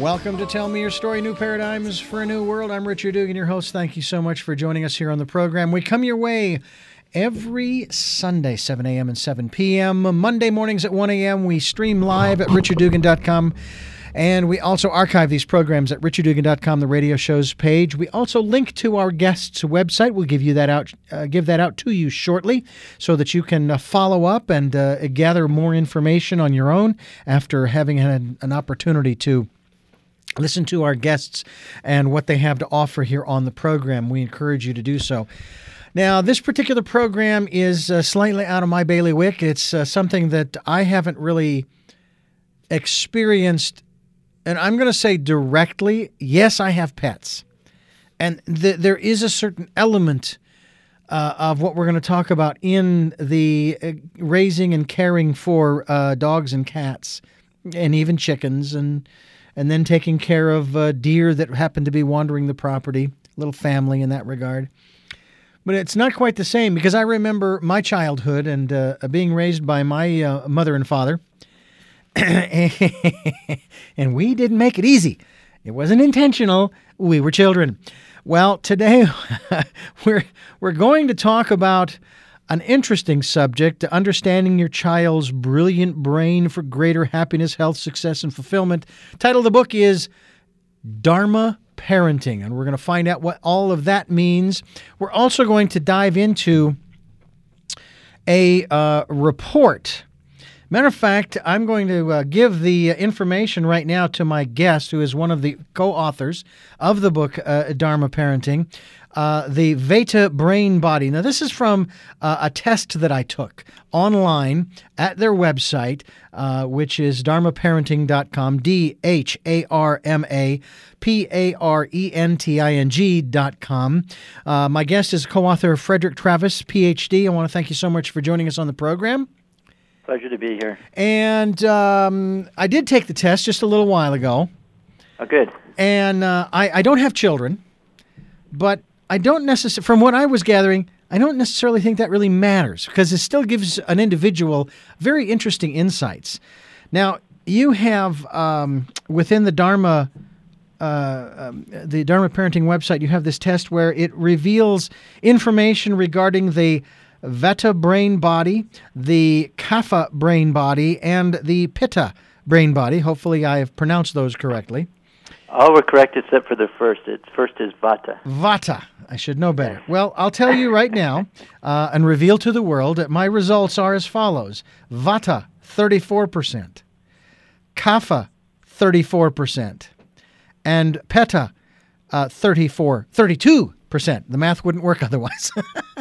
Welcome to Tell Me Your Story, New Paradigms for a New World. I'm Richard Dugan, your host. Thank you so much for joining us here on the program. We come your way every Sunday, 7 a.m. and 7 p.m. Monday mornings at 1 a.m. We stream live at richarddugan.com. And we also archive these programs at richarddugan.com, the radio shows page. We also link to our guest's website. We'll give that out to you shortly so that you can follow up and gather more information on your own after having had an opportunity to listen to our guests and what they have to offer here on the program. We encourage you to do so. Now, this particular program is slightly out of my bailiwick. It's something that I haven't really experienced, and I'm going to say directly, yes, I have pets. And there is a certain element of what we're going to talk about in the raising and caring for dogs and cats, and even chickens, and then taking care of deer that happen to be wandering the property, little family in that regard. But it's not quite the same, because I remember my childhood and being raised by my mother and father, and we didn't make it easy. It wasn't intentional. We were children. Well, today we're going to talk about an interesting subject, understanding your child's brilliant brain for greater happiness, health, success, and fulfillment. Title of the book is Dharma Parenting, and we're going to find out what all of that means. We're also going to dive into a report. Matter of fact, I'm going to give the information right now to my guest, who is one of the co-authors of the book Dharma Parenting, the Vata Brain Body. Now, this is from a test that I took online at their website, which is dharmaparenting.com, dharmaparenting.com. My guest is co-author Frederick Travis, Ph.D. I want to thank you so much for joining us on the program. Pleasure to be here. And I did take the test just a little while ago. Oh, good. And I don't have children, but I don't necessarily, from what I was gathering, I don't necessarily think that really matters, because it still gives an individual very interesting insights. Now, you have within the Dharma Parenting website, you have this test where it reveals information regarding the Vata brain body, the Kapha brain body, and the Pitta brain body. Hopefully I have pronounced those correctly. All were correct except for the first. First is Vata. Vata. I should know better. Well, I'll tell you right now and reveal to the world that my results are as follows. Vata, 34%. Kapha, 34%. And Pitta, 32%. The math wouldn't work otherwise.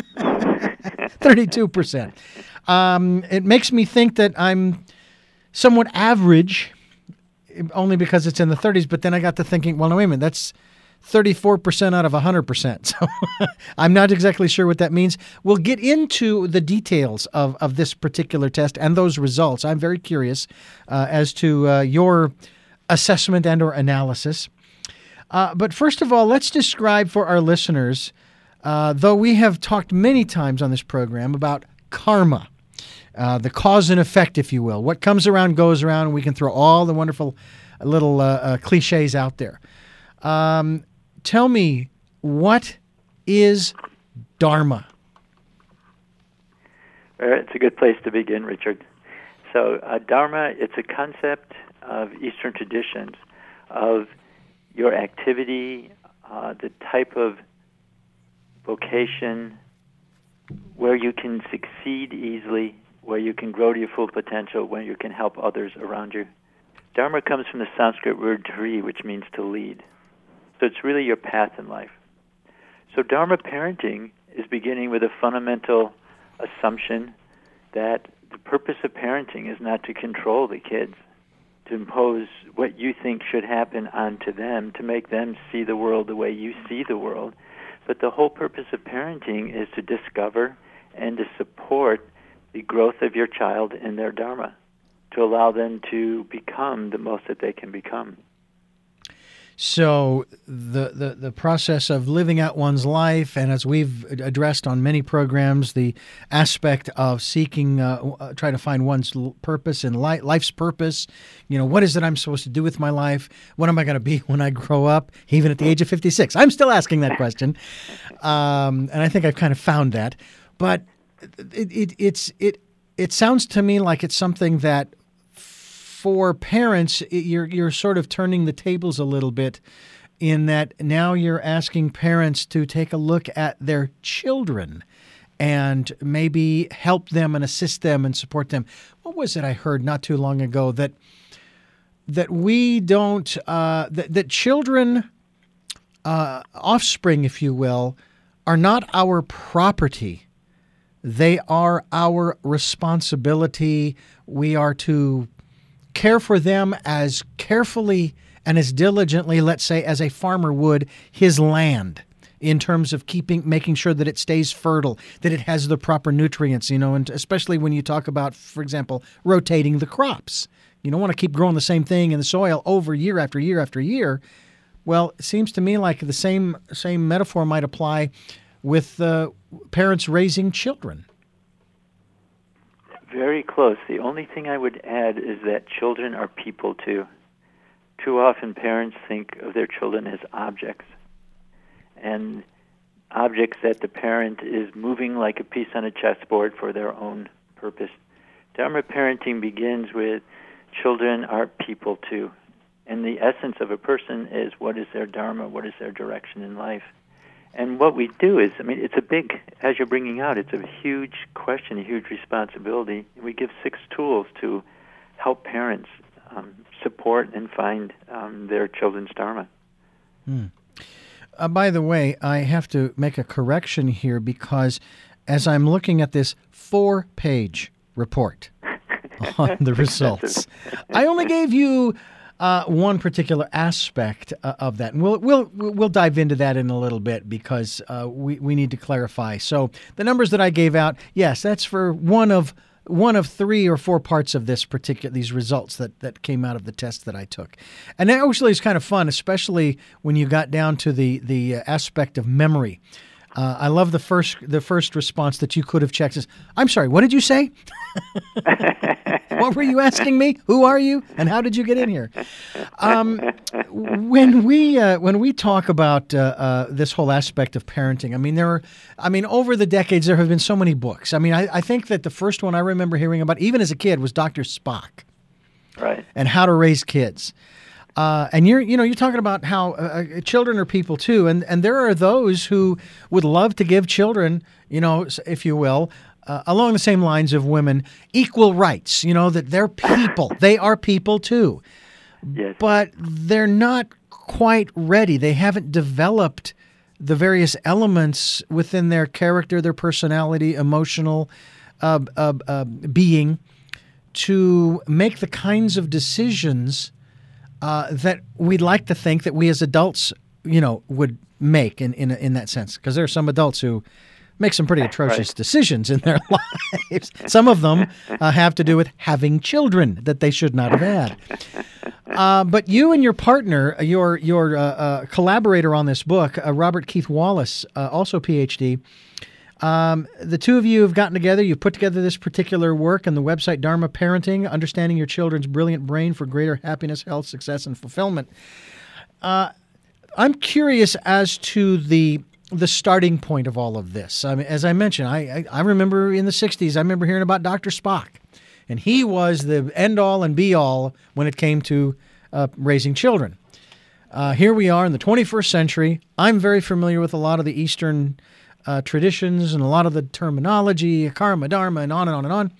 32%. It makes me think that I'm somewhat average, only because it's in the 30s, but then I got to thinking, well, no, wait a minute, that's 34% out of 100%. So I'm not exactly sure what that means. We'll get into the details of this particular test and those results. I'm very curious as to your assessment and or analysis. But first of all, let's describe for our listeners, though we have talked many times on this program about karma, the cause and effect, if you will. What comes around goes around, and we can throw all the wonderful little cliches out there. Tell me, what is Dharma? It's a good place to begin, Richard. So Dharma, it's a concept of Eastern traditions of your activity, the type of vocation where you can succeed easily, where you can grow to your full potential, where you can help others around you. Dharma comes from the Sanskrit word dhri, which means to lead. So it's really your path in life. So Dharma parenting is beginning with a fundamental assumption that the purpose of parenting is not to control the kids, to impose what you think should happen onto them, to make them see the world the way you see the world. But the whole purpose of parenting is to discover and to support the growth of your child in their Dharma, to allow them to become the most that they can become. So the process of living out one's life, and as we've addressed on many programs, the aspect of seeking, try to find one's purpose in life's purpose. What is it I'm supposed to do with my life? What am I going to be when I grow up? Even at the age of 56, I'm still asking that question, and I think I've kind of found that. But it sounds to me like it's something that, for parents, you're sort of turning the tables a little bit, in that now you're asking parents to take a look at their children and maybe help them and assist them and support them. What was it I heard not too long ago that we don't that children, offspring, if you will, are not our property. They are our responsibility. We are to care for them as carefully and as diligently, let's say, as a farmer would his land, in terms of making sure that it stays fertile, that it has the proper nutrients, and especially when you talk about, for example, rotating the crops. You don't want to keep growing the same thing in the soil over year after year after year. Well, it seems to me like the same metaphor might apply with parents raising children. Very close. The only thing I would add is that children are people too. Too often parents think of their children as objects, and objects that the parent is moving like a piece on a chessboard for their own purpose. Dharma parenting begins with children are people too. And the essence of a person is, what is their dharma, what is their direction in life? And what we do is, it's a big, as you're bringing out, it's a huge question, a huge responsibility. We give 6 tools to help parents support and find their children's dharma. By the way, I have to make a correction here, because as I'm looking at this 4-page report on the results, I only gave you one particular aspect of that, and we'll dive into that in a little bit, because we need to clarify. So the numbers that I gave out, yes, that's for one of 3 or 4 parts of these results that came out of the test that I took. And that actually is kind of fun, especially when you got down to the aspect of memory. I love the first response that you could have checked is, I'm sorry, what did you say? What were you asking me? Who are you? And how did you get in here? When we talk about this whole aspect of parenting, over the decades there have been so many books. I think that the first one I remember hearing about, even as a kid, was Dr. Spock, right? And How to Raise Kids. And you're talking about how children are people too, and there are those who would love to give children, if you will, along the same lines of women, equal rights. That they're people, they are people too. Yes. But they're not quite ready. They haven't developed the various elements within their character, their personality, emotional being, to make the kinds of decisions that we'd like to think that we as adults, would make in that sense. Because there are some adults who make some pretty atrocious decisions in their lives. Some of them have to do with having children that they should not have had. But you and your partner, your collaborator on this book, Robert Keith Wallace, also PhD, the two of you have gotten together. You've put together this particular work on the website Dharma Parenting, Understanding Your Children's Brilliant Brain for Greater Happiness, Health, Success, and Fulfillment. I'm curious as to the starting point of all of this. As I mentioned, I remember in the 60s, I remember hearing about Dr. Spock, and he was the end-all and be-all when it came to raising children. Here we are in the 21st century. I'm very familiar with a lot of the Eastern traditions and a lot of the terminology, karma, dharma, and on and on and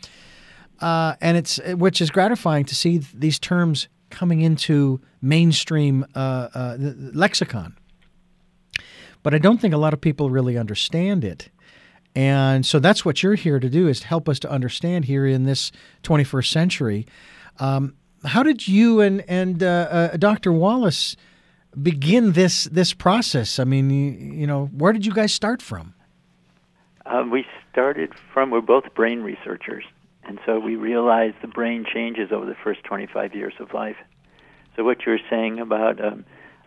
on. Which is gratifying to see these terms coming into mainstream lexicon. But I don't think a lot of people really understand it. And so that's what you're here to do, is to help us to understand here in this 21st century. How did you and Dr. Wallace begin this process? Where did you guys start from? We started from, we're both brain researchers, and so we realized the brain changes over the first 25 years of life. So what you're saying about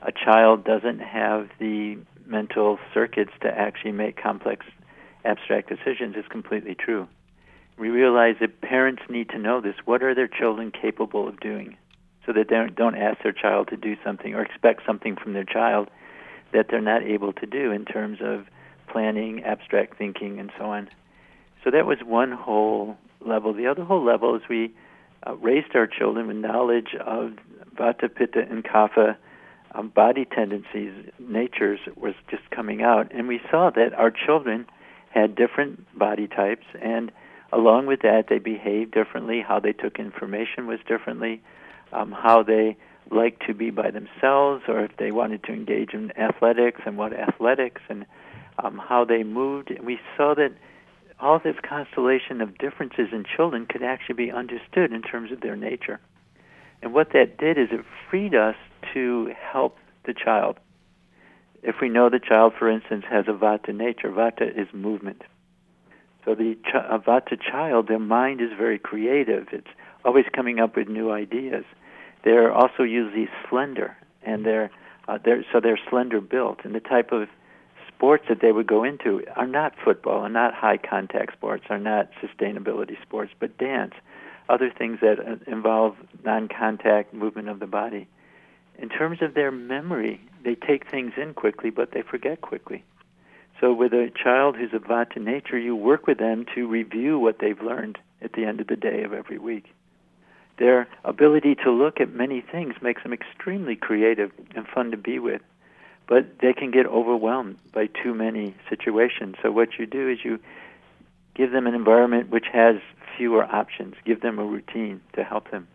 a child doesn't have the mental circuits to actually make complex, abstract decisions is completely true. We realize that parents need to know this. What are their children capable of doing? So that they don't ask their child to do something or expect something from their child that they're not able to do in terms of planning, abstract thinking, and so on. So that was one whole level. The other whole level is we raised our children with knowledge of Vata, Pitta, and Kapha body tendencies, natures was just coming out. And we saw that our children had different body types, and along with that, they behaved differently. How they took information was differently. How they liked to be by themselves, or if they wanted to engage in athletics, and what athletics, and how they moved. And we saw that all this constellation of differences in children could actually be understood in terms of their nature. And what that did is it freed us to help the child. If we know the child, for instance, has a Vata nature, Vata is movement. So the Vata child, their mind is very creative. It's always coming up with new ideas. They're also usually slender, and they're slender built. And the type of sports that they would go into are not football, are not high contact sports, are not sustainability sports, but dance, other things that involve non-contact movement of the body. In terms of their memory, they take things in quickly, but they forget quickly. So with a child who's of Vata nature, you work with them to review what they've learned at the end of the day of every week. Their ability to look at many things makes them extremely creative and fun to be with, but they can get overwhelmed by too many situations. So what you do is you give them an environment which has fewer options, give them a routine to help them.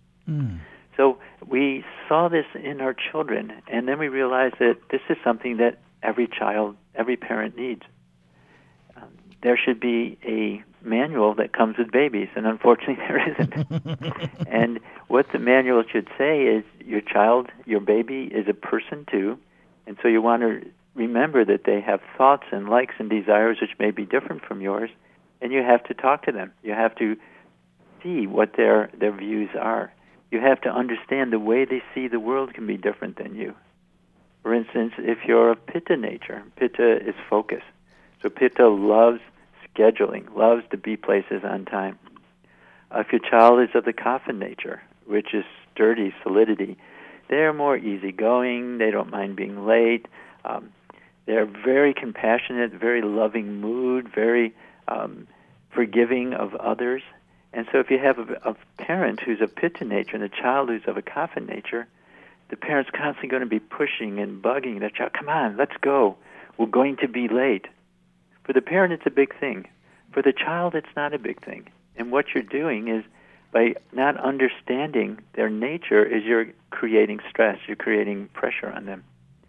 So we saw this in our children, and then we realized that this is something that every child, every parent needs. There should be a manual that comes with babies, and unfortunately there isn't. And what the manual should say is your child, your baby, is a person too, and so you want to remember that they have thoughts and likes and desires which may be different from yours, and you have to talk to them. You have to see what their views are. You have to understand the way they see the world can be different than you. For instance, if you're of Pitta nature, Pitta is focus. So Pitta loves scheduling, loves to be places on time. If your child is of the Kapha nature, which is sturdy, solidity, they're more easygoing, they don't mind being late, they're very compassionate, very loving mood, very forgiving of others. And so if you have a parent who's of Pitta nature and a child who's of a Kapha nature, the parent's constantly going to be pushing and bugging the child, come on, let's go, we're going to be late. For the parent, it's a big thing. For the child, it's not a big thing. And what you're doing is, by not understanding their nature, is you're creating stress, you're creating pressure on them.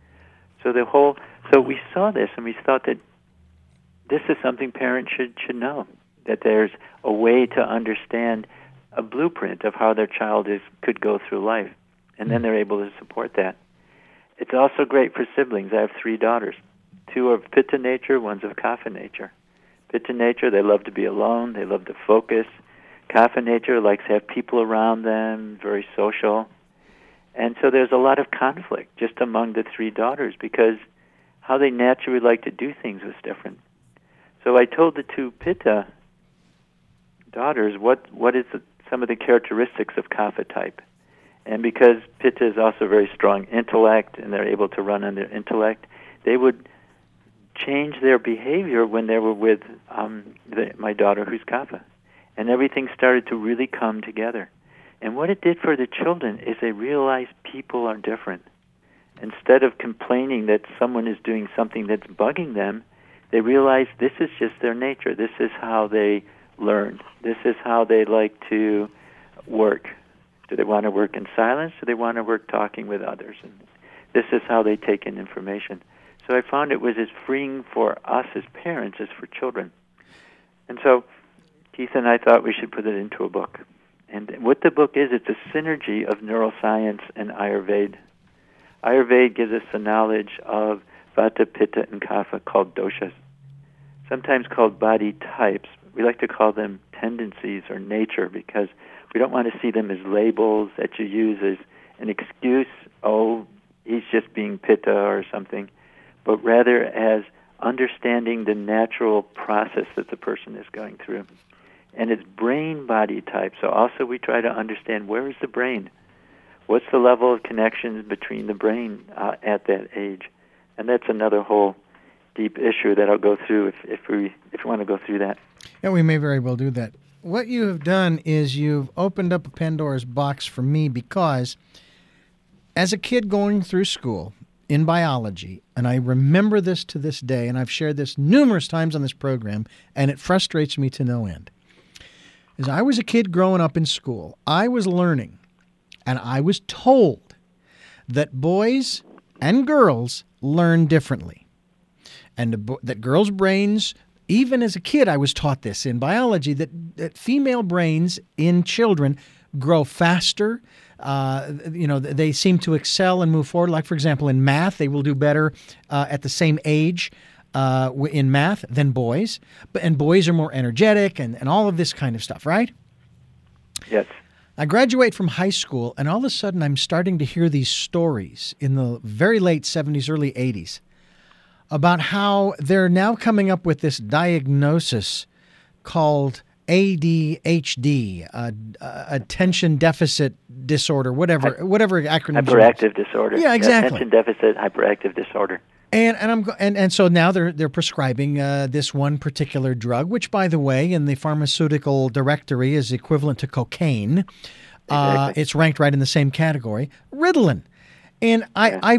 So we saw this, and we thought that this is something parents should know, that there's a way to understand a blueprint of how their child could go through life, and then they're able to support that. It's also great for siblings. I have 3 daughters. 2 are of Pitta nature, one's of Kapha nature. Pitta nature, they love to be alone, they love to focus. Kapha nature likes to have people around them, very social. And so there's a lot of conflict just among the 3 daughters because how they naturally like to do things was different. So I told the 2 Pitta daughters what is some of the characteristics of Kapha type. And because Pitta is also very strong intellect and they're able to run on their intellect, they would change their behavior when they were with my daughter who's Kapha. And everything started to really come together. And what it did for the children is they realized people are different. Instead of complaining that someone is doing something that's bugging them, they realized this is just their nature. This is how they learn. This is how they like to work. Do they want to work in silence? Do they want to work talking with others? And this is how they take in information. So I found it was as freeing for us as parents as for children. And so Keith and I thought we should put it into a book. And what the book is, it's a synergy of neuroscience and Ayurveda. Ayurveda gives us the knowledge of Vata, Pitta, and Kapha called doshas, sometimes called body types. We like to call them tendencies or nature because we don't want to see them as labels that you use as an excuse. Oh, he's just being pitta or something, but rather as understanding the natural process that the person is going through. And it's brain-body type. So also we try to understand, where is the brain? What's the level of connections between the brain at that age? And that's another whole deep issue that I'll go through if you want to go through that. Yeah, we may very well do that. What you have done is you've opened up a Pandora's box for me, because as a kid going through school in biology, and I remember this to this day, and I've shared this numerous times on this program, and it frustrates me to no end. As I was a kid growing up in school, I was learning, and I was told that boys and girls learn differently. And that girls' brains, even as a kid, I was taught this in biology, that female brains in children grow faster. They seem to excel and move forward. Like, for example, in math, they will do better at the same age in math than boys. And boys are more energetic and all of this kind of stuff, right? Yes. I graduate from high school, and all of a sudden I'm starting to hear these stories in the very late 70s, early 80s, about how they're now coming up with this diagnosis called ADHD, attention deficit disorder, whatever acronym. Hyperactive disorder. Yeah, exactly. Attention deficit hyperactive disorder. And so now they're prescribing this one particular drug, which, by the way, in the pharmaceutical directory is equivalent to cocaine. Exactly. It's ranked right in the same category, Ritalin. And I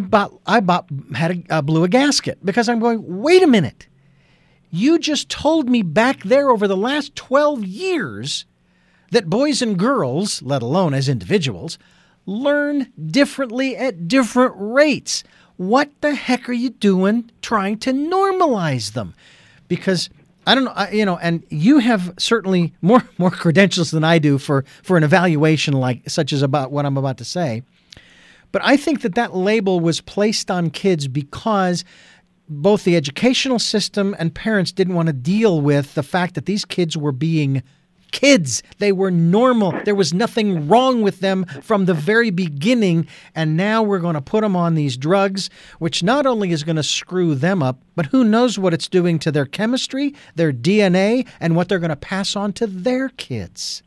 blew a gasket, because I'm going, wait a minute. You just told me back there over the last 12 years that boys and girls, let alone as individuals, learn differently at different rates. What the heck are you doing trying to normalize them? Because I don't know, and you have certainly more credentials than I do for an evaluation such as about what I'm about to say. But I think that label was placed on kids because both the educational system and parents didn't want to deal with the fact that these kids were being kids. They were normal. There was nothing wrong with them from the very beginning. And now we're going to put them on these drugs, which not only is going to screw them up, but who knows what it's doing to their chemistry, their DNA, and what they're going to pass on to their kids.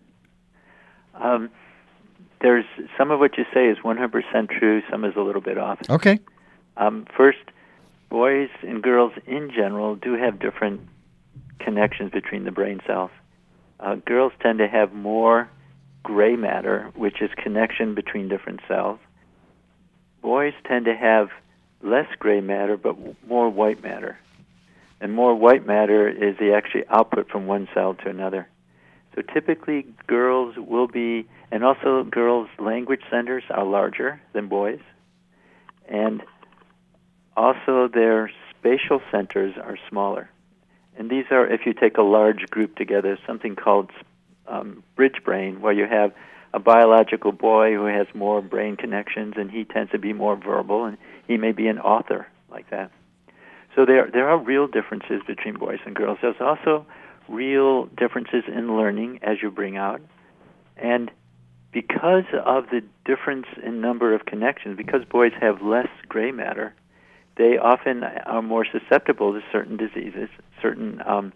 There's some of what you say is 100% true. Some is a little bit off. Okay. First, boys and girls in general do have different connections between the brain cells. Girls tend to have more gray matter, which is connection between different cells. Boys tend to have less gray matter, but more white matter. And more white matter is the actual output from one cell to another. So typically girls will be, and also girls' language centers are larger than boys. And also their spatial centers are smaller. And these are, if you take a large group together, something called bridge brain, where you have a biological boy who has more brain connections, and he tends to be more verbal, and he may be an author like that. So there are real differences between boys and girls. There's also real differences in learning as you bring out. And because of the difference in number of connections, because boys have less gray matter, they often are more susceptible to certain diseases, certain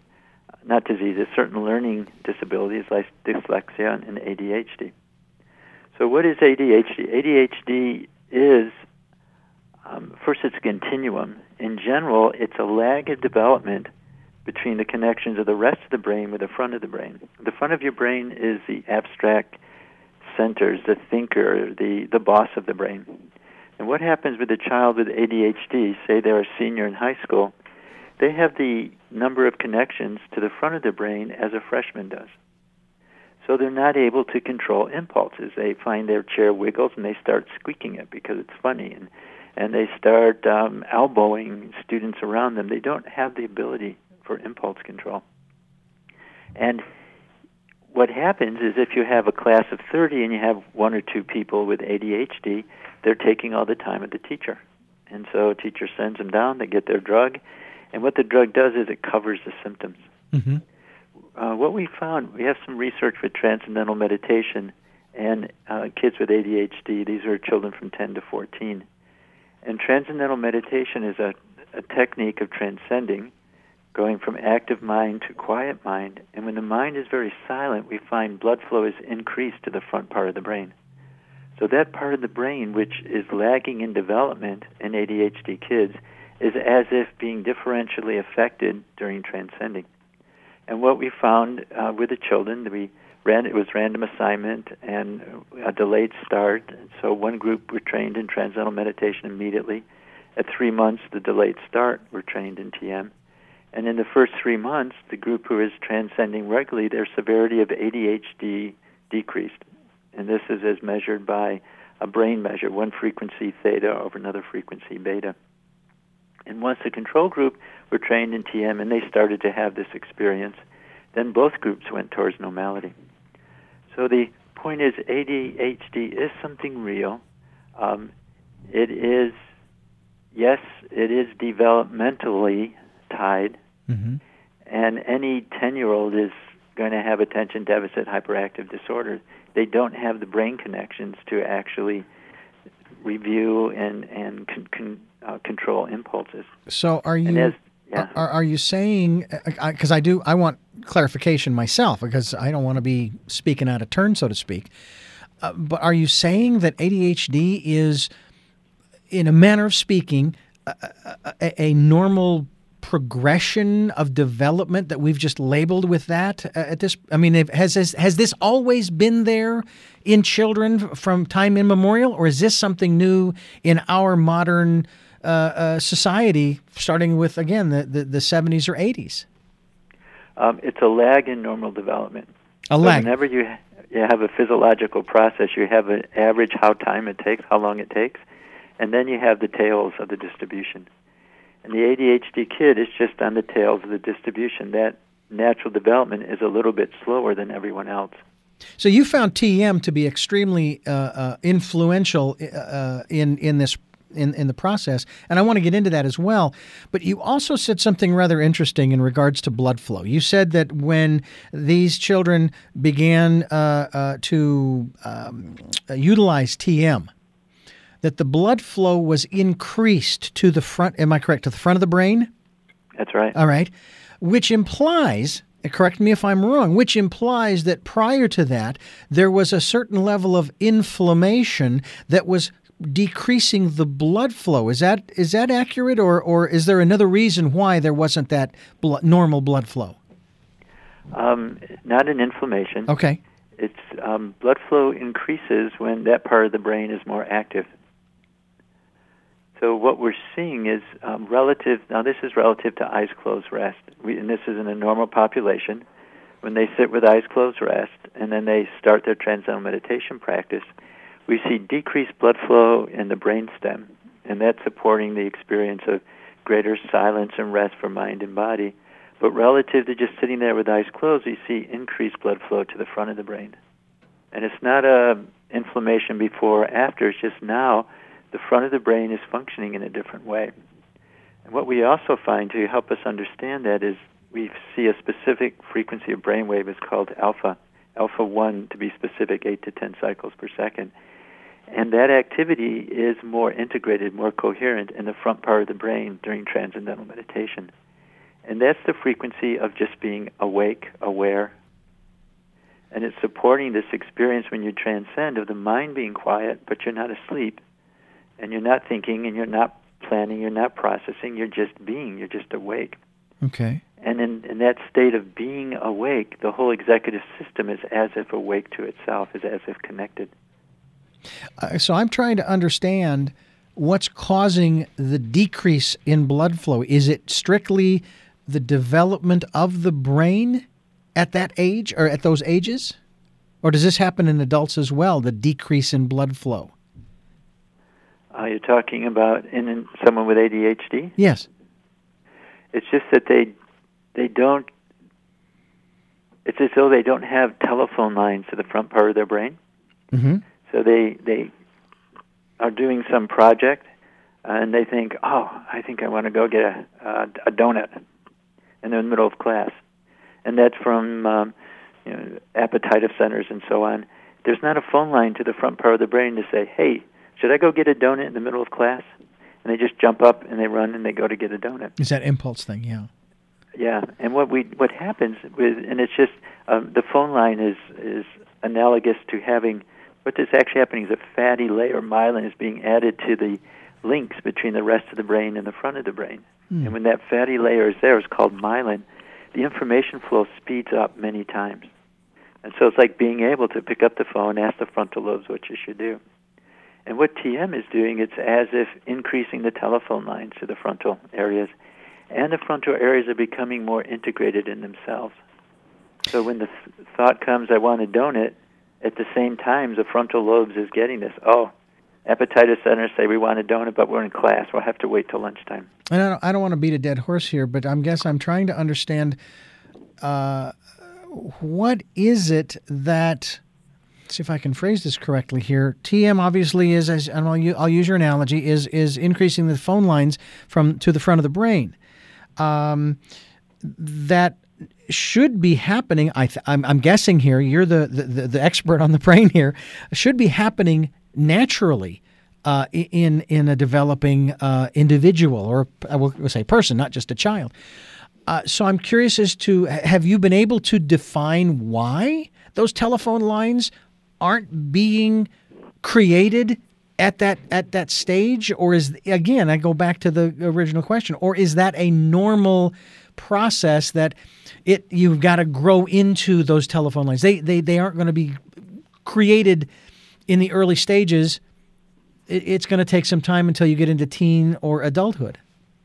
learning disabilities like dyslexia and ADHD. So what is ADHD? ADHD is, first it's a continuum. In general, it's a lag of development between the connections of the rest of the brain with the front of the brain. The front of your brain is the abstract centers, the thinker, the boss of the brain. And what happens with a child with ADHD, say they're a senior in high school, they have the number of connections to the front of the brain as a freshman does. So they're not able to control impulses. They find their chair wiggles and they start squeaking it because it's funny. And they start elbowing students around them. They don't have the ability for impulse control. And what happens is if you have a class of 30 and you have one or two people with ADHD, they're taking all the time of the teacher. And so a teacher sends them down, they get their drug, and what the drug does is it covers the symptoms. Mm-hmm. What we found, we have some research with transcendental meditation and kids with ADHD. These are children from 10 to 14. And transcendental meditation is a technique of transcending, going from active mind to quiet mind. And when the mind is very silent, we find blood flow is increased to the front part of the brain. So that part of the brain, which is lagging in development in ADHD kids, is as if being differentially affected during transcending. And what we found with the children, it was random assignment and a delayed start. So one group were trained in transcendental meditation immediately. At 3 months, the delayed start were trained in TM. And in the first 3 months, the group who is transcending regularly, their severity of ADHD decreased. And this is as measured by a brain measure, one frequency theta over another frequency beta. And once the control group were trained in TM and they started to have this experience, then both groups went towards normality. So the point is, ADHD is something real. It is developmentally tied, and any 10-year-old is going to have attention deficit hyperactive disorder. They don't have the brain connections to actually review and control impulses. So are you saying, because I want clarification myself, because I don't want to be speaking out of turn, so to speak, but are you saying that ADHD is, in a manner of speaking, a normal progression of development that we've just labeled with that at this? I mean, has this always been there in children from time immemorial, or is this something new in our modern society, starting with, again, the 70s or 80s? It's a lag in normal development. A lag. Whenever you have a physiological process, you have an average how long it takes, and then you have the tails of the distribution. And the ADHD kid is just on the tails of the distribution. That natural development is a little bit slower than everyone else. So you found TM to be extremely influential in this in the process, and I want to get into that as well. But you also said something rather interesting in regards to blood flow. You said that when these children began to utilize TM, that the blood flow was increased to the front. Am I correct? To the front of the brain? That's right. All right. Which implies, correct me if I'm wrong, which implies that prior to that, there was a certain level of inflammation that was decreasing the blood flow. Is that accurate, or is there another reason why there wasn't that normal blood flow? Not an inflammation. Okay. It's blood flow increases when that part of the brain is more active. So what we're seeing is relative. Now this is relative to eyes closed rest, and this is in a normal population. When they sit with eyes closed rest, and then they start their transcendental meditation practice, we see decreased blood flow in the brainstem, and that's supporting the experience of greater silence and rest for mind and body. But relative to just sitting there with eyes closed, we see increased blood flow to the front of the brain. And it's not a inflammation before or after, it's just now the front of the brain is functioning in a different way. And what we also find to help us understand that is we see a specific frequency of brainwave is called alpha 1 to be specific, 8 to 10 cycles per second. And that activity is more integrated, more coherent in the front part of the brain during transcendental meditation. And that's the frequency of just being awake, aware. And it's supporting this experience when you transcend of the mind being quiet, but you're not asleep. And you're not thinking, and you're not planning, you're not processing, you're just being, you're just awake. Okay. And in that state of being awake, the whole executive system is as if awake to itself, is as if connected. So I'm trying to understand what's causing the decrease in blood flow. Is it strictly the development of the brain at that age or at those ages? Or does this happen in adults as well, the decrease in blood flow? You're talking about in someone with ADHD? Yes. It's just that they don't, it's as though they don't have telephone lines to the front part of their brain. Mm-hmm. So they are doing some project, and they think, I think I want to go get a donut. And they're in the middle of class. And that's from appetitive centers and so on. There's not a phone line to the front part of the brain to say, hey, should I go get a donut in the middle of class? and they just jump up and they run and they go to get a donut. It's that impulse thing, yeah. Yeah, and what happens with, and it's just the phone line is analogous to having, what is actually happening is a fatty layer, myelin, is being added to the links between the rest of the brain and the front of the brain. And when that fatty layer is there, it's called myelin, the information flow speeds up many times. And so it's like being able to pick up the phone, ask the frontal lobes what you should do. And what TM is doing, it's as if increasing the telephone lines to the frontal areas, and the frontal areas are becoming more integrated in themselves. So when the thought comes, I want a donut, at the same time, the frontal lobes is getting this. Oh, appetitis centers say we want a donut, but we're in class. We'll have to wait till lunchtime. And I don't want to beat a dead horse here, but I'm trying to understand what is it that, let's see if I can phrase this correctly here. TM obviously is, and I'll use your analogy, is increasing the phone lines to the front of the brain. That should be happening. I'm guessing here. You're the expert on the brain here. Should be happening naturally in a developing individual, or I will say person, not just a child. So I'm curious as to, have you been able to define why those telephone lines aren't being created at that stage? Or is, again, I go back to the original question, or is that a normal process that you've got to grow into those telephone lines? They aren't going to be created in the early stages. It's going to take some time until you get into teen or adulthood.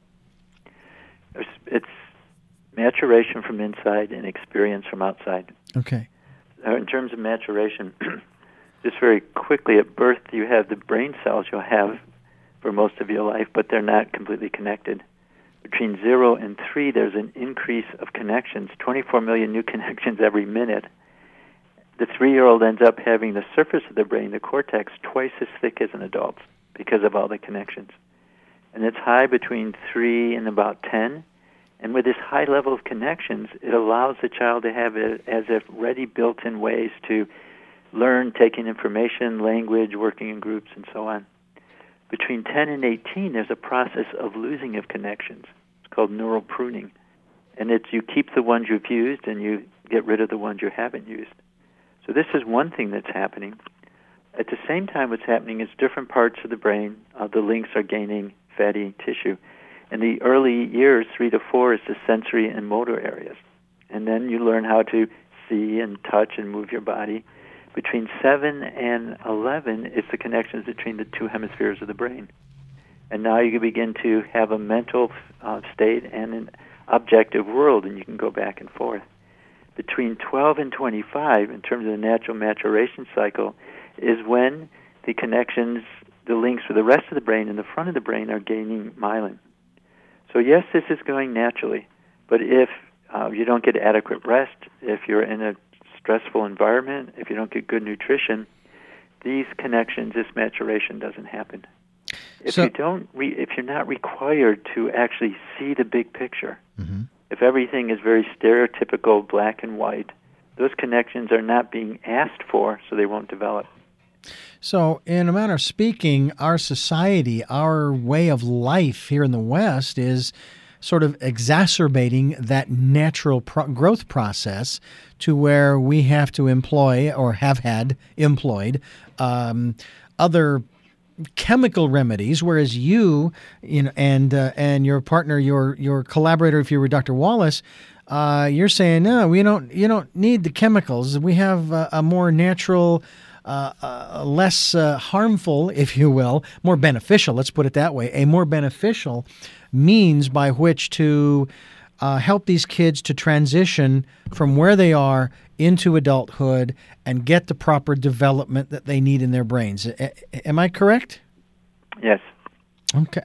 It's maturation from inside and experience from outside. Okay. In terms of maturation, just very quickly, at birth you have the brain cells you'll have for most of your life, but they're not completely connected. Between 0 and 3, there's an increase of connections, 24 million new connections every minute. The 3-year-old ends up having the surface of the brain, the cortex, twice as thick as an adult because of all the connections. And it's high between 3 and about 10. And with this high level of connections, it allows the child to have it as if ready built-in ways to learn, taking information, language, working in groups, and so on. Between 10 and 18, there's a process of losing of connections. It's called neural pruning. And it's you keep the ones you've used and you get rid of the ones you haven't used. So this is one thing that's happening. At the same time, what's happening is different parts of the brain, the links are gaining fatty tissue. In the early years, 3 to 4, is the sensory and motor areas. And then you learn how to see and touch and move your body. Between 7 and 11, it's the connections between the two hemispheres of the brain. And now you can begin to have a mental state and an objective world, and you can go back and forth. Between 12 and 25, in terms of the natural maturation cycle, is when the connections, the links with the rest of the brain and the front of the brain are gaining myelin. So yes, this is going naturally, but if you don't get adequate rest, if you're in a stressful environment, if you don't get good nutrition, these connections, this maturation doesn't happen. If you're not required to actually see the big picture, if everything is very stereotypical, black and white, those connections are not being asked for, so they won't develop. So, in a manner of speaking, our society, our way of life here in the West is sort of exacerbating that natural growth process to where we have to employ, or have had employed, other chemical remedies, whereas you know, and your partner, your collaborator, if you were Dr. Wallace, you're saying no, you don't need the chemicals. We have a more natural, less harmful, if you will, more beneficial. Let's put it that way. A more beneficial means by which to help these kids to transition from where they are into adulthood and get the proper development that they need in their brains. Am I correct? Yes. Okay.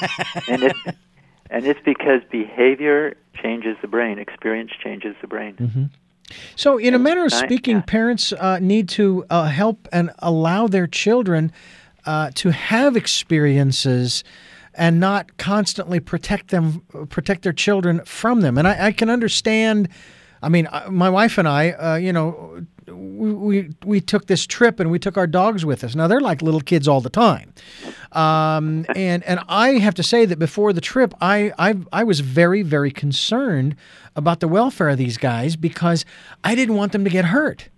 and it's because behavior changes the brain, experience changes the brain. Mm-hmm. So in a manner of speaking, parents need to help and allow their children to have experiences and not constantly protect their children from them. And I can understand. I mean, my wife and I, we took this trip and we took our dogs with us. Now they're like little kids all the time, and I have to say that before the trip, I was very, very concerned about the welfare of these guys because I didn't want them to get hurt.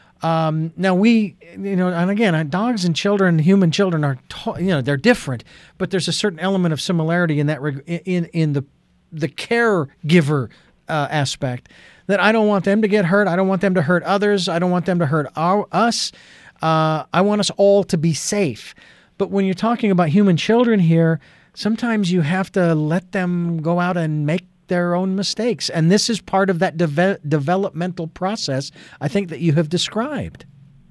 Now and again, dogs and children, human children are, they're different, but there's a certain element of similarity in that in the caregiver aspect, that I don't want them to get hurt. I don't want them to hurt others. I don't want them to hurt us. I want us all to be safe. But when you're talking about human children here, sometimes you have to let them go out and make their own mistakes. And this is part of that developmental process, I think, that you have described.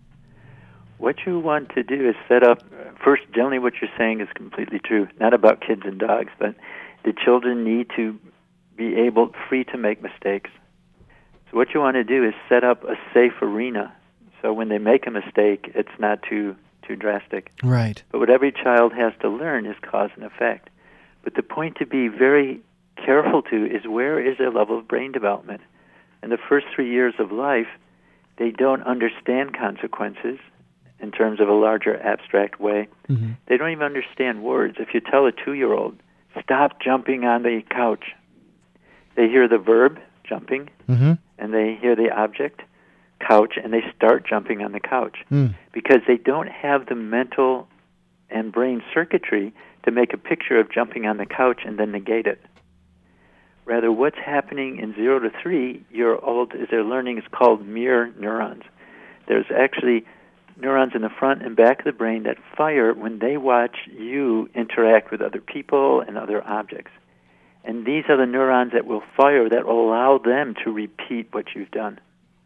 What you want to do is set up, first, generally what you're saying is completely true, not about kids and dogs, but the children need to be free to make mistakes. So what you want to do is set up a safe arena. So when they make a mistake, it's not too drastic. Right. But what every child has to learn is cause and effect. But the point to be very careful to is, where is their level of brain development? In the first 3 years of life, they don't understand consequences in terms of a larger abstract way. Mm-hmm. They don't even understand words. If you tell a 2-year-old, stop jumping on the couch, they hear the verb, jumping, mm-hmm. and they hear the object, couch, and they start jumping on the couch because they don't have the mental and brain circuitry to make a picture of jumping on the couch and then negate it. Rather, what's happening in 0 to 3-year-old is they're learning is called mirror neurons. There's actually neurons in the front and back of the brain that fire when they watch you interact with other people and other objects. And these are the neurons that will fire that will allow them to repeat what you've done.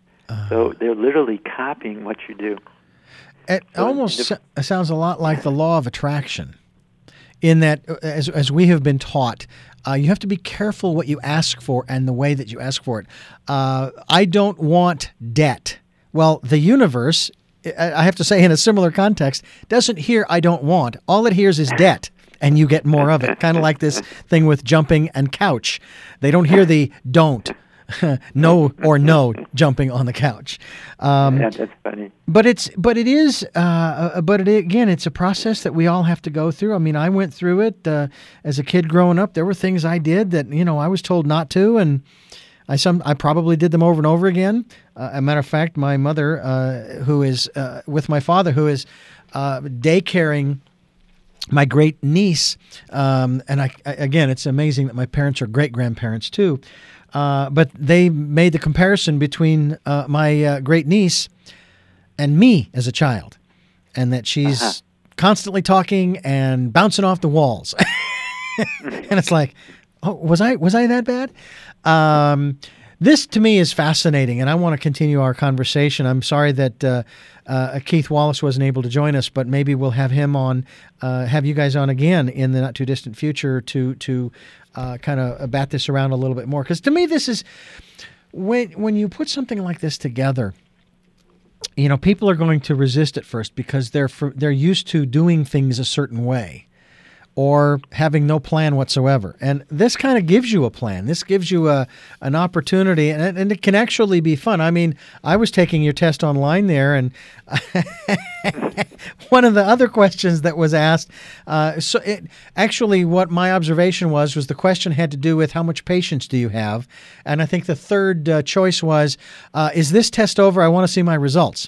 So they're literally copying what you do. It almost sounds a lot like the law of attraction, in that, as we have been taught, you have to be careful what you ask for and the way that you ask for it. I don't want debt. Well, the universe, I have to say in a similar context, doesn't hear I don't want. All it hears is debt, and you get more of it. Kind of like this thing with jumping and couch. They don't hear the don't. No or no jumping on the couch. That's funny. But again, it's a process that we all have to go through. I mean, I went through it as a kid growing up. There were things I did that, I was told not to, and I probably did them over and over again. As a matter of fact, my mother, who is with my father, who is daycaring my great niece, and again, it's amazing that my parents are great grandparents too. But they made the comparison between my great niece and me as a child, and that she's constantly talking and bouncing off the walls. And it's like, oh, was I that bad? This to me is fascinating, and I want to continue our conversation. I'm sorry that Keith Wallace wasn't able to join us, but maybe we'll have him on, have you guys on again in the not too distant future to kind of bat this around a little bit more. Because to me, this is, when you put something like this together, people are going to resist at first because they're used to doing things a certain way, or having no plan whatsoever. And this kind of gives you a plan. This gives you an opportunity, and it can actually be fun. I mean, I was taking your test online there, and one of the other questions that was asked, what my observation was the question had to do with how much patience do you have? And I think the third choice was, is this test over? I want to see my results.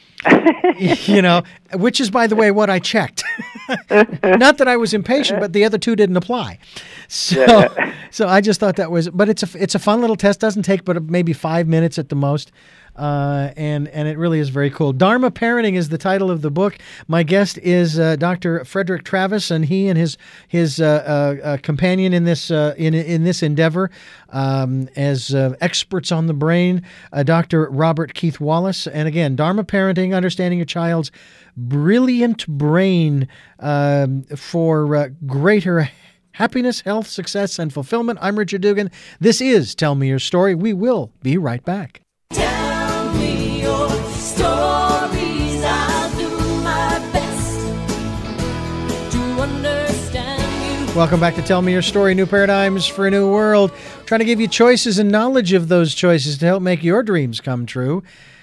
Which is, by the way, what I checked. Not that I was impatient, but the other two didn't apply. So I just thought that was, but it's a fun little test. Doesn't take but maybe 5 minutes at the most. And it really is very cool. Dharma Parenting is the title of the book. My guest is Dr. Frederick Travis, and he and his companion in this endeavor, as experts on the brain, Dr. Robert Keith Wallace. And again, Dharma Parenting, understanding your child's brilliant brain for greater happiness, health, success, and fulfillment. I'm Richard Dugan. This is Tell Me Your Story. We will be right back. Tell me your stories. I'll do my best to understand you. Welcome back to Tell Me Your Story, New Paradigms for a New World. Trying to give you choices and knowledge of those choices to help make your dreams come true.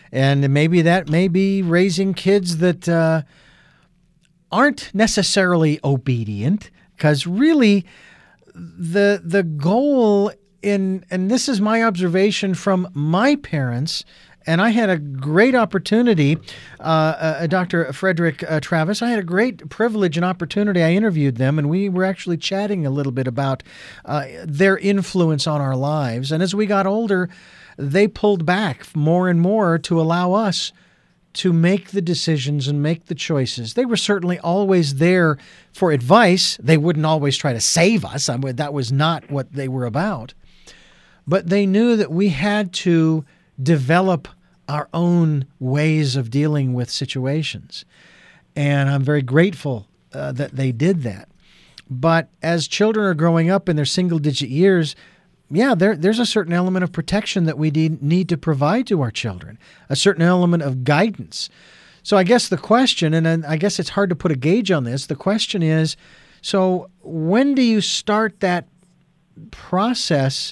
And maybe that may be raising kids that aren't necessarily obedient, because really the goal and this is my observation from my parents, and I had a great opportunity, Dr. Frederick Travis, I had a great privilege and opportunity. I interviewed them, and we were actually chatting a little bit about their influence on our lives. And as we got older, they pulled back more and more to allow us to make the decisions and make the choices. They were certainly always there for advice. They wouldn't always try to save us. That was not what they were about. But they knew that we had to develop our own ways of dealing with situations. And I'm very grateful that they did that. But as children are growing up in their single-digit years, there's a certain element of protection that we need to provide to our children, a certain element of guidance. So I guess the question, and I guess it's hard to put a gauge on this, the question is, so when do you start that process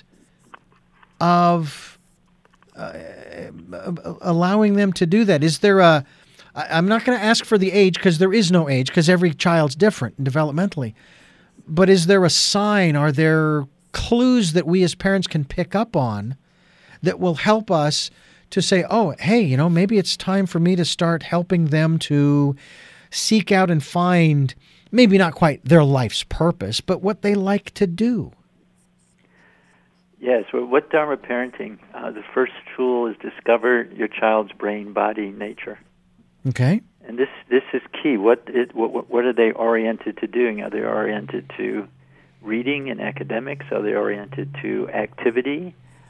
of allowing them to do that? Is there I'm not going to ask for the age, because there is no age, because every child's different developmentally. But is there a sign? Are there clues that we as parents can pick up on that will help us to say, oh, hey, maybe it's time for me to start helping them to seek out and find maybe not quite their life's purpose, but what they like to do? Yes, what Dharma parenting, the first tool is discover your child's brain, body, nature. Okay. And this is key. What are they oriented to doing? Are they oriented to reading and academics? Are they oriented to activity?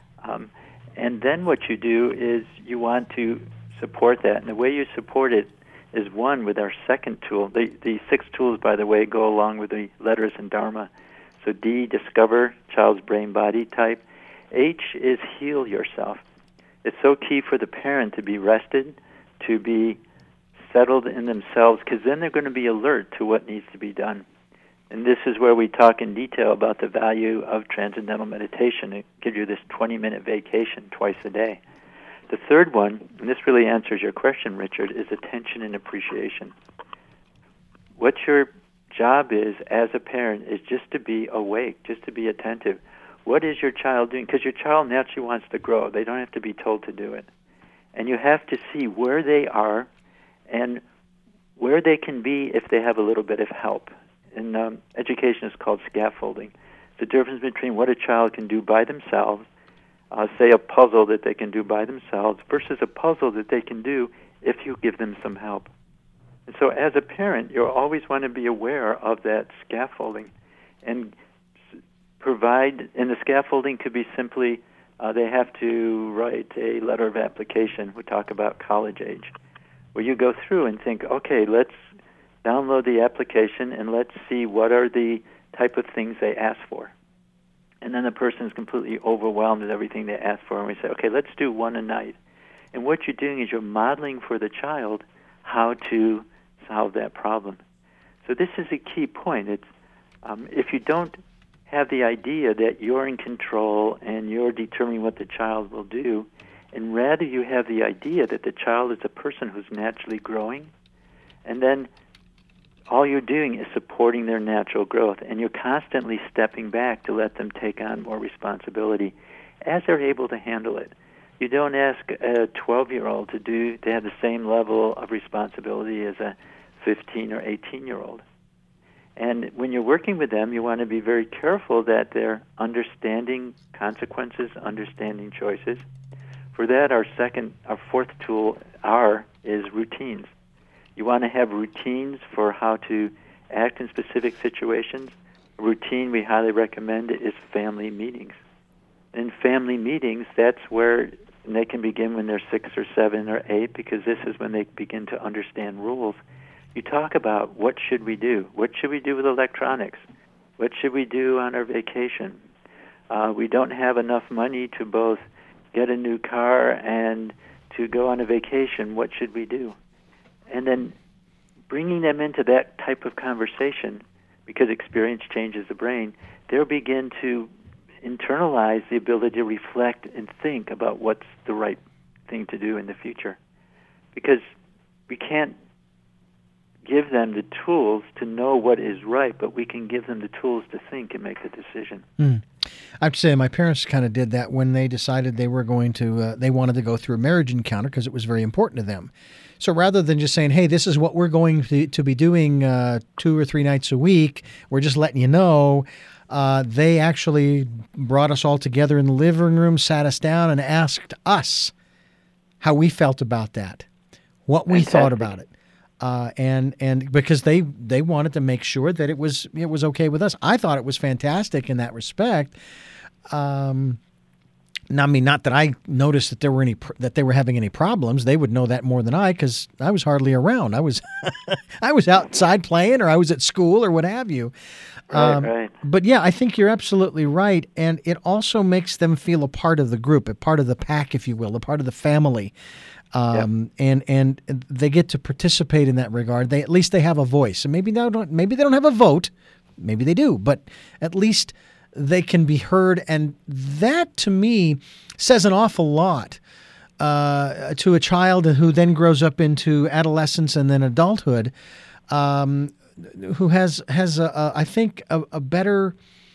And then what you do is you want to support that. And the way you support it is, one, with our second tool. The 6 tools, by the way, go along with the letters in Dharma. So D, discover child's brain body type. H is heal yourself. It's so key for the parent to be rested, to be settled in themselves, because then they're going to be alert to what needs to be done. And this is where we talk in detail about the value of transcendental meditation. It gives you this 20-minute vacation twice a day. The third one, and this really answers your question, Richard, is attention and appreciation. What your job is as a parent is just to be awake, just to be attentive. What is your child doing? Because your child naturally wants to grow. They don't have to be told to do it. And you have to see where they are and where they can be if they have a little bit of help. In education, it's called scaffolding. The difference between what a child can do by themselves, say a puzzle that they can do by themselves, versus a puzzle that they can do if you give them some help. And so as a parent, you always want to be aware of that scaffolding and provide, and the scaffolding could be simply they have to write a letter of application. We talk about college age, where you go through and think, okay, let's download the application and let's see what are the type of things they ask for. And then the person is completely overwhelmed with everything they ask for, and we say, okay, let's do one a night. And what you're doing is you're modeling for the child how to solve that problem. So this is a key point. It's if you don't have the idea that you're in control and you're determining what the child will do, and rather you have the idea that the child is a person who's naturally growing, and then all you're doing is supporting their natural growth, and you're constantly stepping back to let them take on more responsibility as they're able to handle it. You don't ask a 12-year-old to have the same level of responsibility as a 15 or 18-year-old. And when you're working with them, you want to be very careful that they're understanding consequences, understanding choices. For that, our fourth tool, R, is routines. You want to have routines for how to act in specific situations. A routine we highly recommend is family meetings. In family meetings, that's where they can begin when they're 6 or 7 or 8, because this is when they begin to understand rules. You talk about what should we do? What should we do with electronics? What should we do on our vacation? We don't have enough money to both get a new car and to go on a vacation. What should we do? And then bringing them into that type of conversation, because experience changes the brain, they'll begin to internalize the ability to reflect and think about what's the right thing to do in the future. Because we can't give them the tools to know what is right, but we can give them the tools to think and make the decision. I have to say, my parents kind of did that when they decided they were going to, they wanted to go through a marriage encounter because it was very important to them. So rather than just saying, hey, this is what we're going to be doing 2 or 3 nights a week, we're just letting you know, they actually brought us all together in the living room, sat us down, and asked us how we felt about that, what we thought about it. And because they wanted to make sure that it was okay with us. I thought it was fantastic in that respect. Now, I mean, not that I noticed that they were having any problems. They would know that more than I, because I was hardly around. I was I was outside playing, or I was at school, or what have you. Right. But yeah, I think you're absolutely right, and it also makes them feel a part of the group, a part of the pack, if you will, a part of the family. And they get to participate in that regard. At least they have a voice. And maybe they don't have a vote. Maybe they do, but at least they can be heard. And that, to me, says an awful lot to a child who then grows up into adolescence and then adulthood, who has I think a better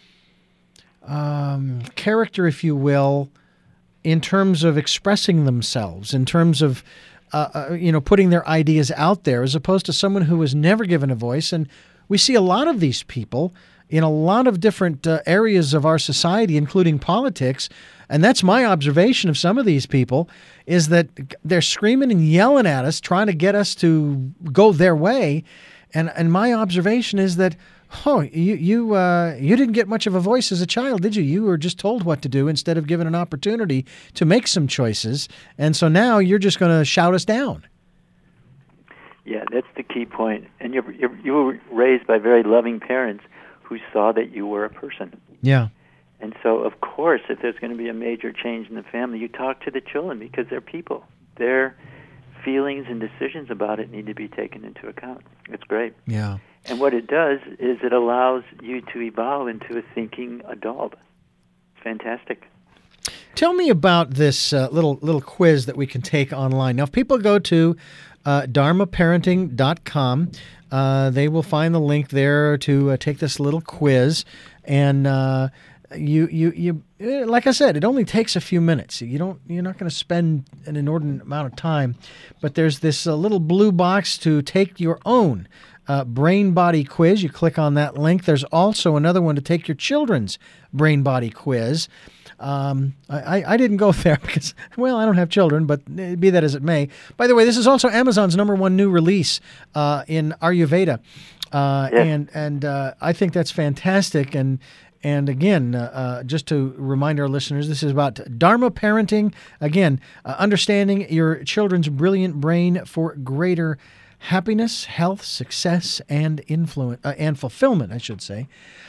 character, if you will, in terms of expressing themselves, in terms of putting their ideas out there, as opposed to someone who was never given a voice. And we see a lot of these people in a lot of different areas of our society, including politics. And that's my observation of some of these people, is that they're screaming and yelling at us, trying to get us to go their way. And my observation is that, you didn't get much of a voice as a child, did you? You were just told what to do instead of given an opportunity to make some choices. And so now you're just going to shout us down. Yeah, that's the key point. And you were raised by very loving parents who saw that you were a person. Yeah. And so, of course, if there's going to be a major change in the family, you talk to the children, because they're people. Their feelings and decisions about it need to be taken into account. It's great. Yeah. And what it does is it allows you to evolve into a thinking adult. It's fantastic. Tell me about this little quiz that we can take online. Now, if people go to dharmaparenting.com, they will find the link there to take this little quiz. And you like I said, it only takes a few minutes. You're not going to spend an inordinate amount of time. But there's this little blue box to take your own brain body quiz. You click on that link. There's also another one to take your children's brain body quiz. I didn't go there because, well, I don't have children, but be that as it may. By the way, this is also Amazon's #1 new release in Ayurveda. Yes. And I think that's fantastic. And again, just to remind our listeners, this is about Dharma parenting. Again, understanding your children's brilliant brain for greater happiness, health, success, and influence and fulfillment, I should say.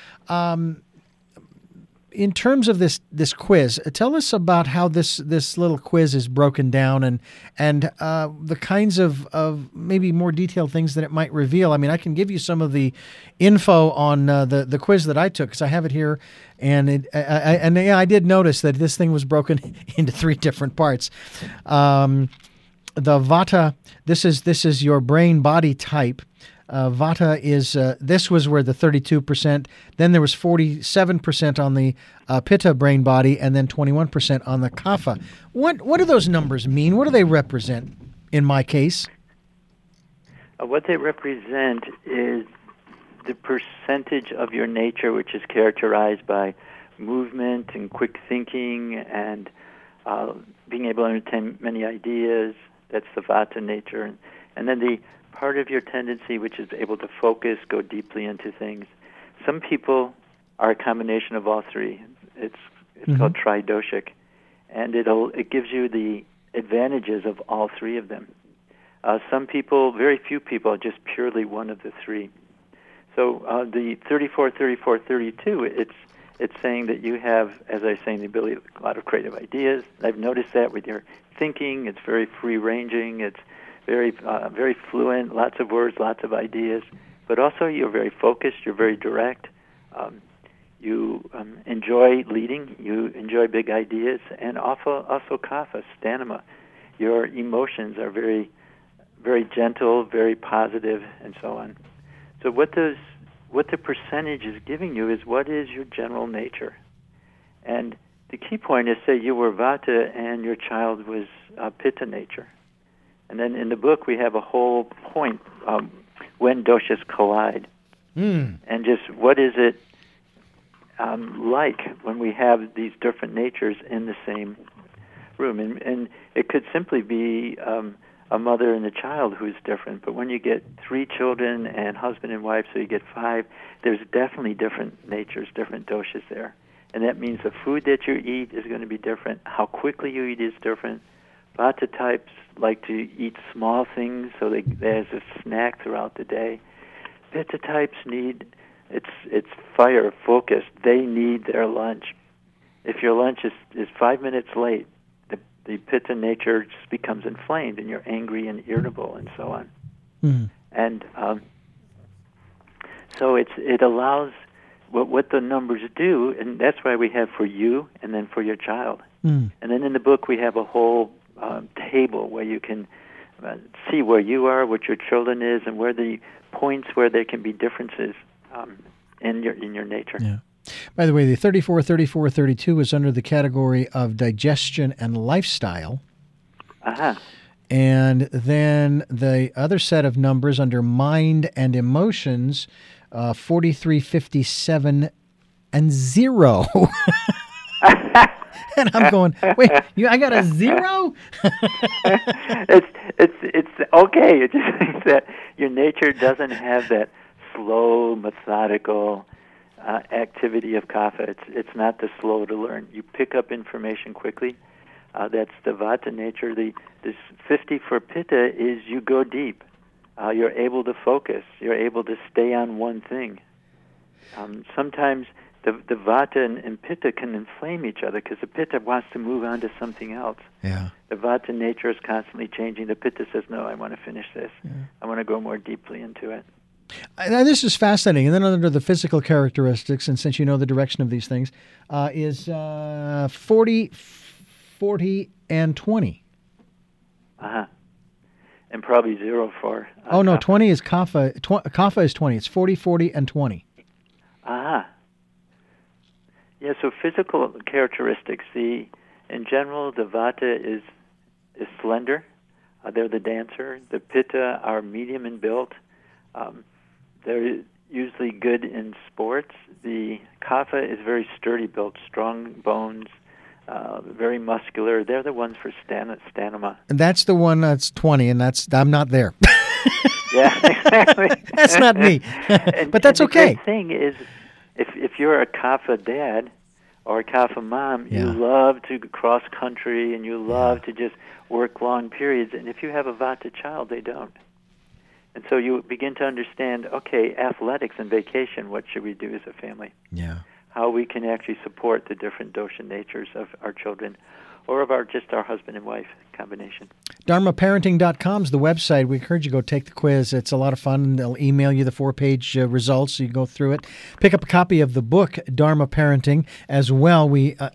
In terms of this quiz, tell us about how this little quiz is broken down and the kinds of maybe more detailed things that it might reveal. I mean, I can give you some of the info on the quiz that I took, because I have it here, and I did notice that this thing was broken into 3 different parts. The Vata, this is your brain body type. Vata is, this was where the 32%, then there was 47% on the Pitta brain body, and then 21% on the Kapha. What do those numbers mean? What do they represent in my case? What they represent is the percentage of your nature which is characterized by movement and quick thinking and being able to entertain many ideas. That's the Vata nature. And then the part of your tendency which is able to focus, go deeply into things. Some people are a combination of all 3. It's called tridoshic, and it gives you the advantages of all 3 of them. Some people, very few people, are just purely one of the 3. So the 34, 34, 32, it's saying that you have, as I was saying, the ability of a lot of creative ideas. I've noticed that with your thinking. It's very free-ranging. It's very fluent, lots of words, lots of ideas. But also you're very focused, you're very direct. You enjoy leading, you enjoy big ideas, and also Kapha, stamina. your emotions are very, very gentle, very positive, and so on. So what the percentage is giving you is what is your general nature. And the key point is, say you were Vata and your child was Pitta nature. And then in the book we have a whole point when doshas collide. And just what is it like when we have these different natures in the same room. And it could simply be a mother and a child who's different. But when you get 3 children and husband and wife, so you get 5, there's definitely different natures, different doshas there. And that means the food that you eat is going to be different. How quickly you eat is different. Vata types like to eat small things, so there's a snack throughout the day. Pitta types need, it's fire focused. They need their lunch. If your lunch is 5 minutes late, the Pitta nature just becomes inflamed, and you're angry and irritable, and so on. And so it allows what the numbers do, and that's why we have for you and then for your child. And then in the book we have a whole table where you can see where you are, what your children is, and where the points where there can be differences in your nature. Yeah. By the way, the 34, 34, 32 is under the category of digestion and lifestyle. And then the other set of numbers under mind and emotions, 43, 57, and 0. And I'm going, wait, I got a 0? It's okay. It just means that your nature doesn't have that slow, methodical activity of kapha. It's not the slow to learn. You pick up information quickly. That's the Vata nature. This 50 for Pitta is you go deep. You're able to focus. You're able to stay on one thing. Sometimes the Vata and Pitta can inflame each other because the Pitta wants to move on to something else. Yeah. The Vata nature is constantly changing. The Pitta says, no, I want to finish this. Yeah. I want to go more deeply into it. Now, this is fascinating. And then under the physical characteristics, and since you know the direction of these things, is 40, 40, and 20. And probably 0 for... oh, no, 20 is kapha. Kapha is 20. It's 40, 40, and 20. Yeah, so physical characteristics. In general, the Vata is slender. They're the dancer. The Pitta are medium in built. They're usually good in sports. The Kapha is very sturdy built, strong bones, very muscular. They're the ones for stamina. And that's the one that's 20, and I'm not there. Yeah, exactly. That's not me. But that's okay. The great thing is, if you're a Kapha dad or a Kapha mom, you love to cross country and you love to just work long periods. And if you have a Vata child, they don't. And so you begin to understand, okay, athletics and vacation, what should we do as a family? Yeah. How we can actually support the different dosha natures of our children or of our husband and wife combination. DharmaParenting.com is the website. We encourage you to go take the quiz. It's a lot of fun. They'll email you the 4-page results so you can go through it. Pick up a copy of the book, Dharma Parenting, as well.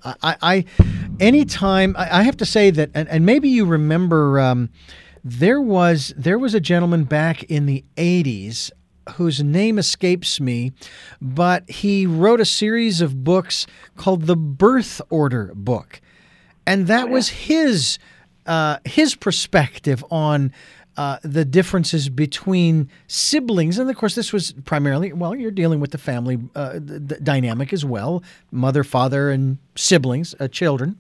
Anytime, I have to say that, and maybe you remember... There was a gentleman back in the 80s whose name escapes me, but he wrote a series of books called the Birth Order book. And that was his perspective on the differences between siblings. And, of course, this was primarily, you're dealing with the family dynamic as well, mother, father, and siblings, children.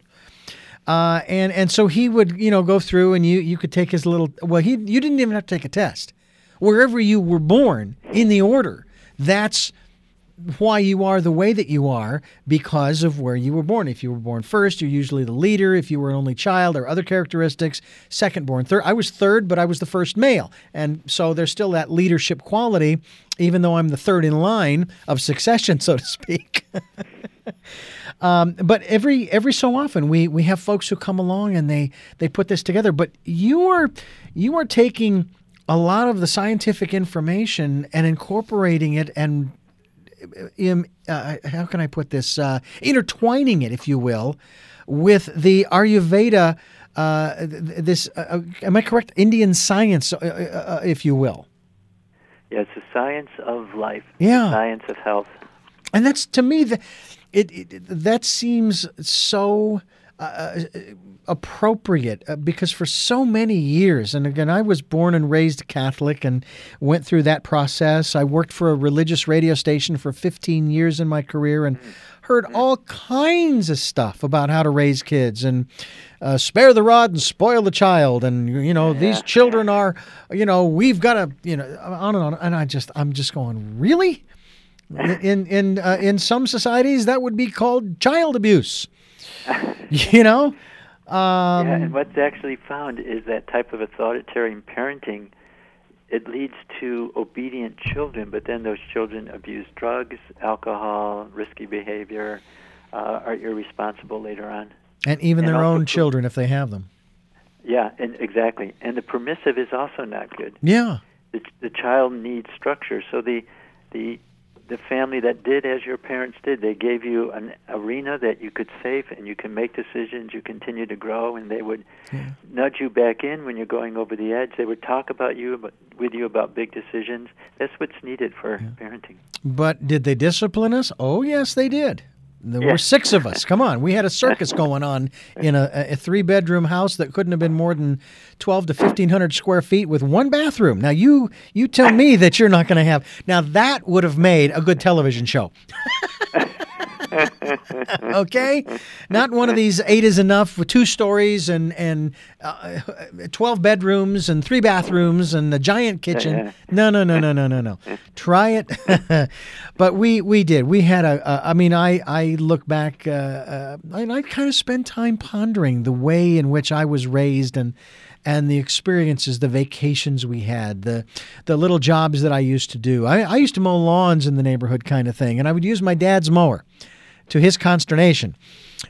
And so he would, go through and you could take his little, you didn't even have to take a test. Wherever you were born in the order, that's why you are the way that you are because of where you were born. If you were born first, you're usually the leader. If you were an only child, there are other characteristics. Second born, third. I was third, but I was the first male. And so there's still that leadership quality, even though I'm the third in line of succession, so to speak. But every so often we have folks who come along and they put this together. But you are taking a lot of the scientific information and incorporating it and how can I put this? Intertwining it, if you will, with the Ayurveda this, am I correct? Indian science, if you will. Yeah, it's the science of life, Yeah. the science of health. And that's, to me, that seems so appropriate because for so many years, and again, I was born and raised Catholic and went through that process. I worked for a religious radio station for 15 years in my career and heard all kinds of stuff about how to raise kids and spare the rod and spoil the child. And, these children are, we've got to, on and on. And I'm just going, really? In some societies, that would be called child abuse. Yeah, and what's actually found is that type of authoritarian parenting, it leads to obedient children, but then those children abuse drugs, alcohol, risky behavior, are irresponsible later on. And even their own children, if they have them. Yeah, and exactly. And the permissive is also not good. Yeah. The child needs structure. So the family that did as your parents did, they gave you an arena that you could save and you can make decisions, you continue to grow, and they would nudge you back in when you're going over the edge. They would talk with you about big decisions. That's what's needed for parenting. But did they discipline us? Oh, yes, they did. There were 6 of us. Come on. We had a circus going on in a 3-bedroom house that couldn't have been more than 12 to 1,500 square feet with 1 bathroom. Now, you tell me that you're not going to have. Now, that would have made a good television show. Okay? Not one of these 8 is enough with 2 stories and 12 bedrooms and 3 bathrooms and a giant kitchen. No. Try it. But we did. We had I look back and I kind of spend time pondering the way in which I was raised and the experiences, the vacations we had, the little jobs that I used to do. I used to mow lawns in the neighborhood kind of thing, and I would use my dad's mower to his consternation.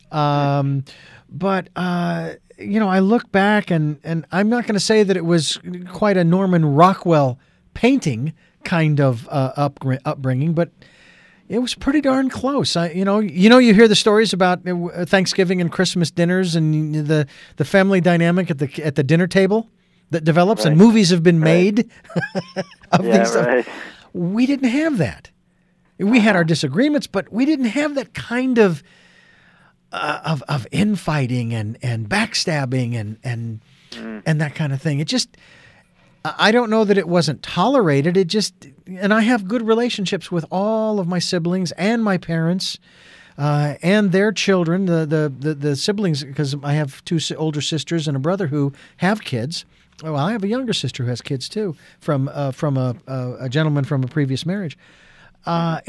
But I look back, and I'm not going to say that it was quite a Norman Rockwell painting kind of upbringing, but it was pretty darn close. You hear the stories about Thanksgiving and Christmas dinners and the family dynamic at the dinner table that develops, and movies have been made of these stuff. We didn't have that. We had our disagreements, but we didn't have that kind of infighting and backstabbing and that kind of thing. It just, I don't know that it wasn't tolerated. It just, and I have good relationships with all of my siblings and my parents and their children, the siblings, because I have 2 older sisters and a brother who have kids. Well, I have a younger sister who has kids too, from a gentleman from a previous marriage. I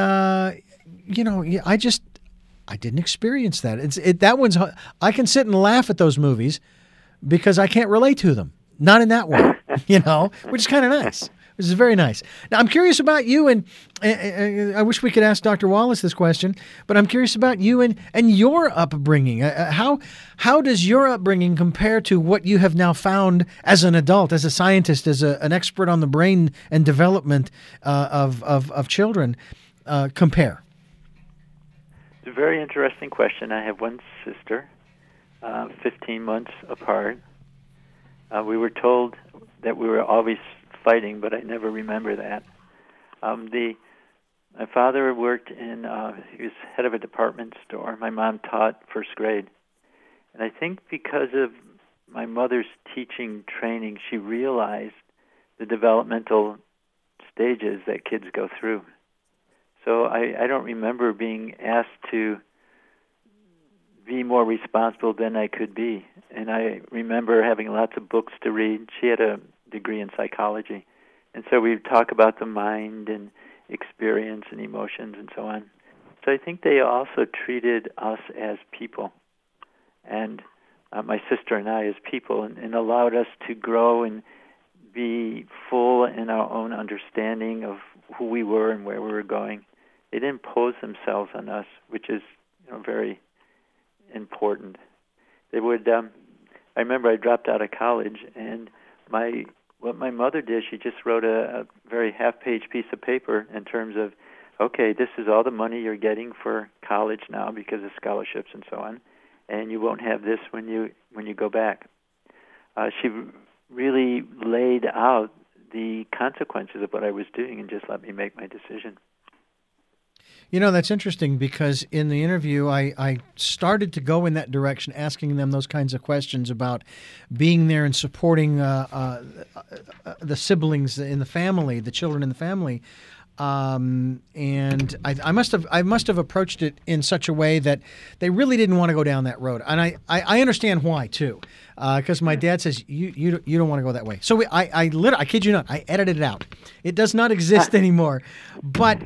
didn't experience that. That one's, I can sit and laugh at those movies because I can't relate to them. Not in that way, which is kind of nice. This is very nice. Now, I'm curious about you, and I wish we could ask Dr. Wallace this question, but I'm curious about you and your upbringing. How does your upbringing compare to what you have now found as an adult, as a scientist, as an expert on the brain and development of children compare? It's a very interesting question. I have one sister, 15 months apart. We were told that we were always fighting, but I never remember that. My father worked he was head of a department store. My mom taught first grade. And I think because of my mother's teaching training, she realized the developmental stages that kids go through. So I don't remember being asked to be more responsible than I could be. And I remember having lots of books to read. She had a degree in psychology. And so we would talk about the mind and experience and emotions and so on. So I think they also treated us as people, and my sister and I as people, and allowed us to grow and be full in our own understanding of who we were and where we were going. They didn't impose themselves on us, which is very important. They would. I remember I dropped out of college, and what my mother did, she just wrote a very half-page piece of paper in terms of, okay, this is all the money you're getting for college now because of scholarships and so on, and you won't have this when you go back. She really laid out the consequences of what I was doing and just let me make my decision. You know, that's interesting because in the interview, I started to go in that direction, asking them those kinds of questions about being there and supporting the siblings in the family, the children in the family. And I must have approached it in such a way that they really didn't want to go down that road. And I understand why, too, because my dad says, you don't want to go that way. So I kid you not, I edited it out. It does not exist anymore. But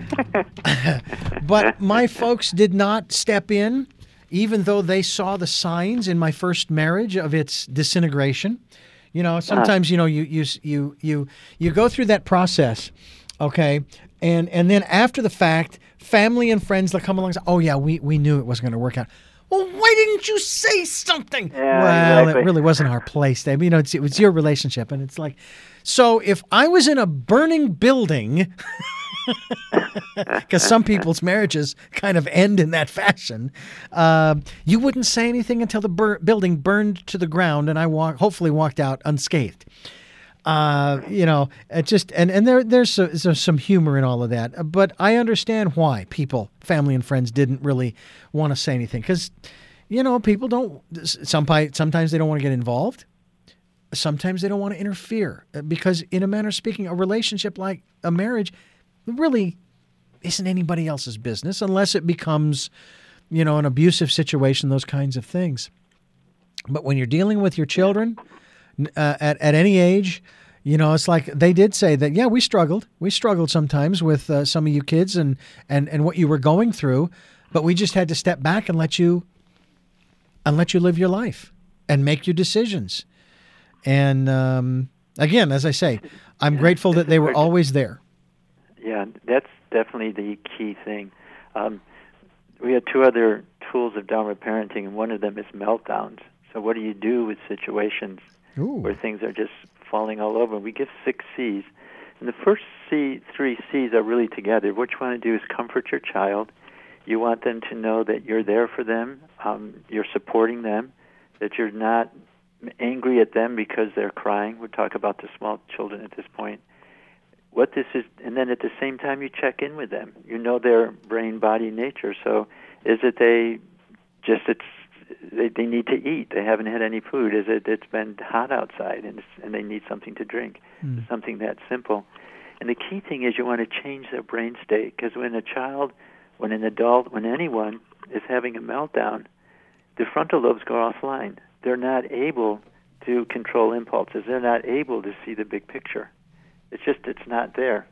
my folks did not step in, even though they saw the signs in my first marriage of its disintegration. You know, sometimes, you know, you go through that process, okay? And then after the fact, family and friends that come along and say, oh, yeah, we knew it wasn't going to work out. Well, why didn't you say something? Yeah, well, exactly. It really wasn't our place. I mean, you know, it was your relationship. And it's like, so if I was in a burning building, because some people's marriages kind of end in that fashion, you wouldn't say anything until the building burned to the ground and I hopefully walked out unscathed. You know, it just and there's some humor in all of that, but I understand why people, family and friends, didn't really want to say anything because, you know, people don't. Sometimes they don't want to get involved. Sometimes they don't want to interfere because, in a manner of speaking, a relationship like a marriage really isn't anybody else's business unless it becomes, you know, an abusive situation. Those kinds of things. But when you're dealing with your children. At any age, you know, it's like they did say that, yeah, we struggled sometimes with some of you kids and what you were going through, but we just had to step back and let you live your life and make your decisions. And again, as I say, I'm grateful that they were always there. Yeah, that's definitely the key thing. We had two other tools of Dharma parenting, and one of them is meltdowns. So what do you do with situations where things are just falling all over? We give 6 C's. And the first 3 C's are really together. What you want to do is comfort your child. You want them to know that you're there for them, you're supporting them, that you're not angry at them because they're crying. We'll talk about the small children at this point. What this is, and then at the same time you check in with them. You know their brain, body, nature. So is it they need to eat. They haven't had any food. Is it's been hot outside and they need something to drink. Something that simple. And the key thing is you want to change their brain state because when a child, when an adult, when anyone is having a meltdown, the frontal lobes go offline. They're not able to control impulses. They're not able to see the big picture. It's not there.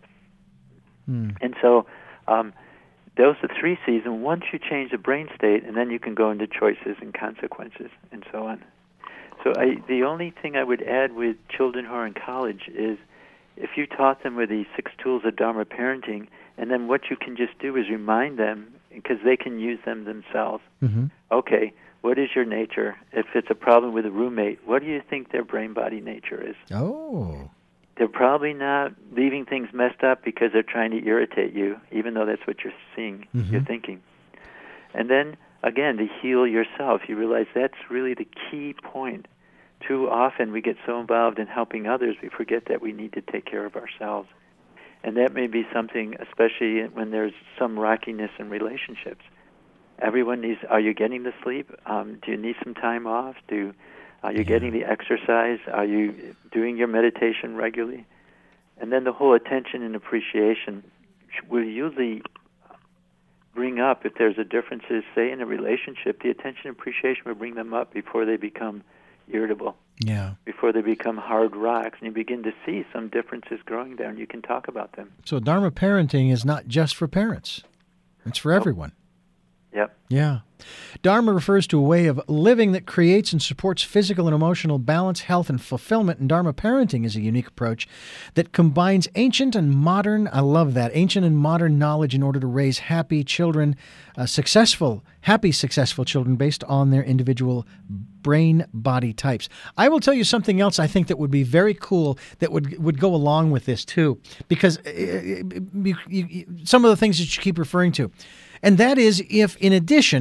And so those are 3 C's, and once you change the brain state, and then you can go into choices and consequences and so on. So the only thing I would add with children who are in college is if you taught them with these 6 tools of Dharma parenting, and then what you can just do is remind them, because they can use them themselves. Okay, what is your nature? If it's a problem with a roommate, what do you think their brain-body nature is? Oh. They're probably not leaving things messed up because they're trying to irritate you, even though that's what you're seeing, you're thinking. And then, again, to heal yourself, you realize that's really the key point. Too often we get so involved in helping others, we forget that we need to take care of ourselves. And that may be something, especially when there's some rockiness in relationships. Everyone needs, are you getting the sleep? Do you need some time off? Are you getting the exercise? Are you doing your meditation regularly? And then the whole attention and appreciation will usually bring up, if there's a differences, say in a relationship, the attention and appreciation will bring them up before they become irritable, before they become hard rocks, and you begin to see some differences growing there, and you can talk about them. So Dharma parenting is not just for parents. It's for everyone. Yep. Yeah. Dharma refers to a way of living that creates and supports physical and emotional balance, health, and fulfillment. And Dharma parenting is a unique approach that combines ancient and modern, I love that, ancient and modern knowledge in order to raise happy children, successful children based on their individual brain-body types. I will tell you something else I think that would be very cool that would go along with this too, because some of the things that you keep referring to. And that is if, in addition,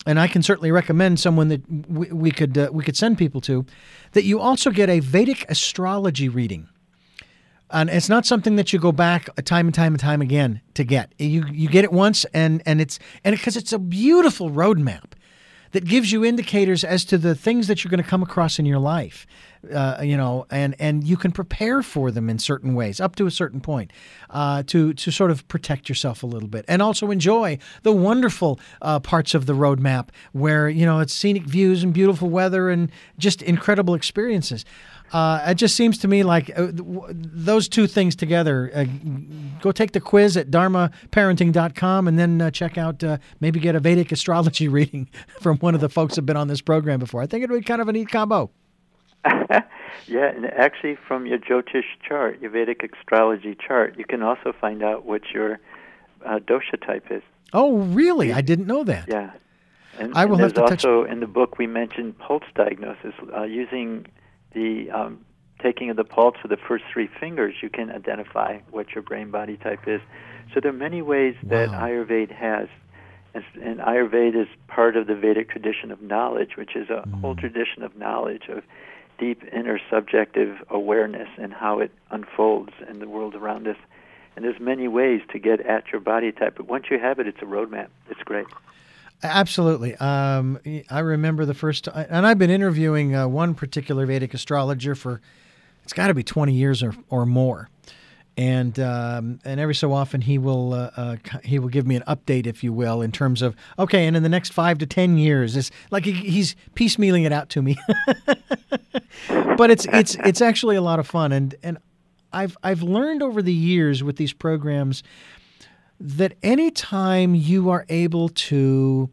and I can certainly recommend someone that we could send people to, that you also get a Vedic astrology reading. And it's not something that you go back time and time again to get. You get it once, and because it's a beautiful roadmap that gives you indicators as to the things that you're going to come across in your life, and you can prepare for them in certain ways up to a certain point, to sort of protect yourself a little bit, and also enjoy the wonderful parts of the roadmap where it's scenic views and beautiful weather and just incredible experiences. It just seems to me like those two things together. Go take the quiz at dharmaparenting.com and then check out, maybe get a Vedic astrology reading from one of the folks that have been on this program before. I think it would be kind of a neat combo. Yeah, and actually from your Jyotish chart, your Vedic astrology chart, you can also find out what your dosha type is. Oh, really? I didn't know that. Yeah. And, I will have to touch. Also, in the book, we mentioned pulse diagnosis. Using the taking of the pulse with the first 3 fingers, you can identify what your brain-body type is. So there are many ways that Ayurveda has. And Ayurveda is part of the Vedic tradition of knowledge, which is a whole tradition of knowledge of deep inner subjective awareness and how it unfolds in the world around us. And there's many ways to get at your body type. But once you have it, it's a roadmap. It's great. Absolutely. I remember the first time, and I've been interviewing one particular Vedic astrologer for, it's got to be 20 years or more. And every so often he will give me an update, if you will, in terms of, okay, and in the next 5 to 10 years, it's like he's piecemealing it out to me. But it's actually a lot of fun, and I've learned over the years with these programs that anytime you are able to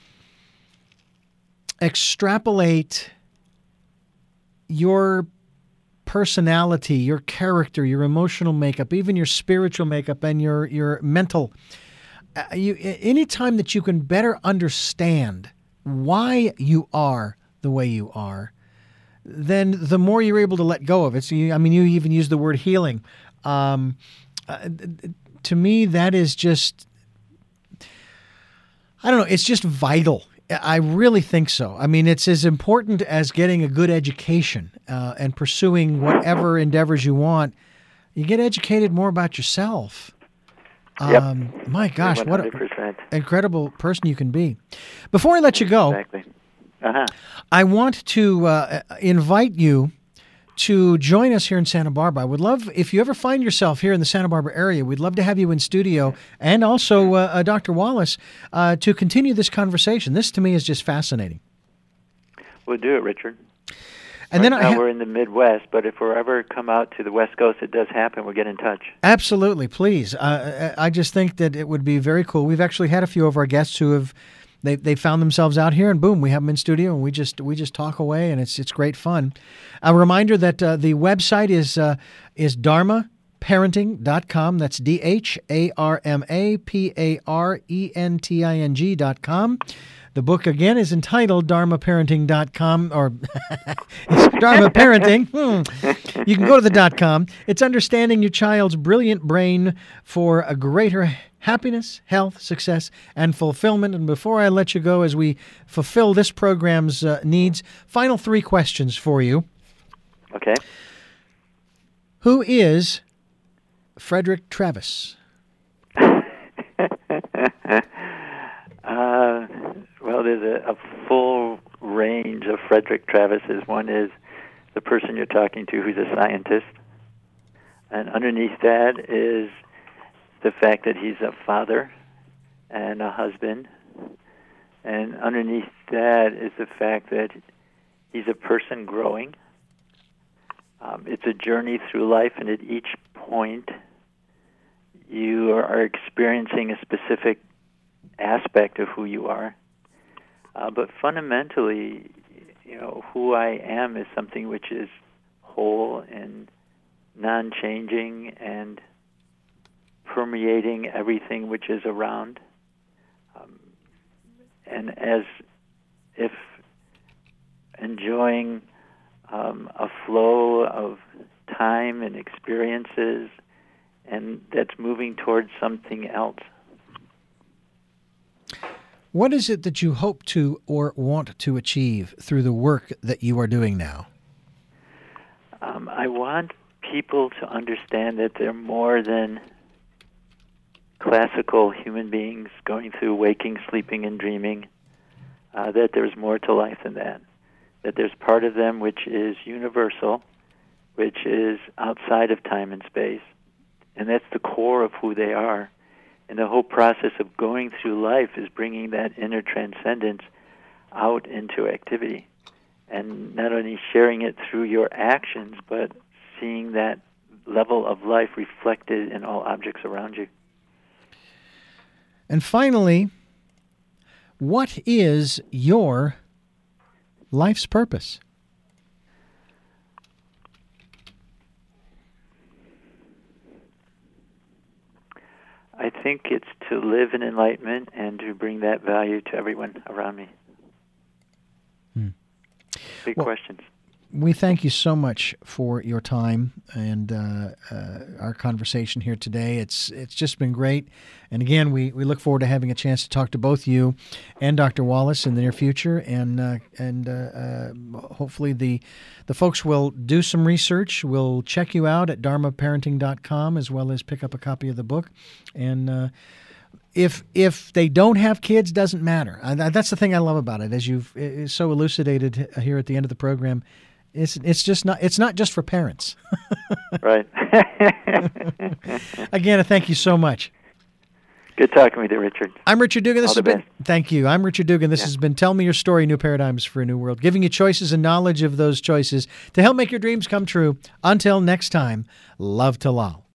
extrapolate your personality, your character, your emotional makeup, even your spiritual makeup and your mental, anytime that you can better understand why you are the way you are, then the more you're able to let go of it. So you even use the word healing. To me, that is just, I don't know, it's just vital. I really think so. I mean, it's as important as getting a good education and pursuing whatever endeavors you want. You get educated more about yourself. Yep. My gosh, 100%. what an incredible person you can be. Before I let you go, Exactly. I want to invite you to join us here in Santa Barbara. I would love, if you ever find yourself here in the Santa Barbara area, we'd love to have you in studio, and also Dr. Wallace, to continue this conversation. This, to me, is just fascinating. We'll do it, Richard. And right then now we're in the Midwest, but if we ever come out to the West Coast, it does happen. We'll get in touch. Absolutely, please. I just think that it would be very cool. We've actually had a few of our guests who have they found themselves out here, and boom, we have them in studio, and we just talk away, and it's great fun. A reminder that the website is dharmaparenting.com. That's DHARMAPARENTING.com. The book, again, is entitled dharmaparenting.com, or it's Dharma Parenting. You can go to the .com. It's understanding your child's brilliant brain for a greater happiness, health, success, and fulfillment. And before I let you go, as we fulfill this program's needs, final 3 questions for you. Okay. Who is Frederick Travis? Well, there's a full range of Frederick Travises. One is the person you're talking to who's a scientist. And underneath that is the fact that he's a father and a husband. And underneath that is the fact that he's a person growing. It's a journey through life, and at each point you are experiencing a specific aspect of who you are. But fundamentally, who I am is something which is whole and non-changing and permeating everything which is around. And as if enjoying a flow of time and experiences, and that's moving towards something else. What is it that you hope to or want to achieve through the work that you are doing now? I want people to understand that they're more than classical human beings going through waking, sleeping, and dreaming, that there's more to life than that, that there's part of them which is universal, which is outside of time and space, and that's the core of who they are. And the whole process of going through life is bringing that inner transcendence out into activity, and not only sharing it through your actions, but seeing that level of life reflected in all objects around you. And finally, what is your life's purpose? I think it's to live in enlightenment and to bring that value to everyone around me. Big questions. We thank you so much for your time and our conversation here today. It's just been great. And again, we look forward to having a chance to talk to both you and Dr. Wallace in the near future. And hopefully the folks will do some research. We'll check you out at dharmaparenting.com, as well as pick up a copy of the book. And if they don't have kids, doesn't matter. That's the thing I love about it, as you've so elucidated here at the end of the program. It's not just for parents. Right. Again, thank you so much. Good talking with you, Richard. I'm Richard Dugan. All the best. Thank you. I'm Richard Dugan. This has been Tell Me Your Story, New Paradigms for a New World, giving you choices and knowledge of those choices to help make your dreams come true. Until next time, love to Lal.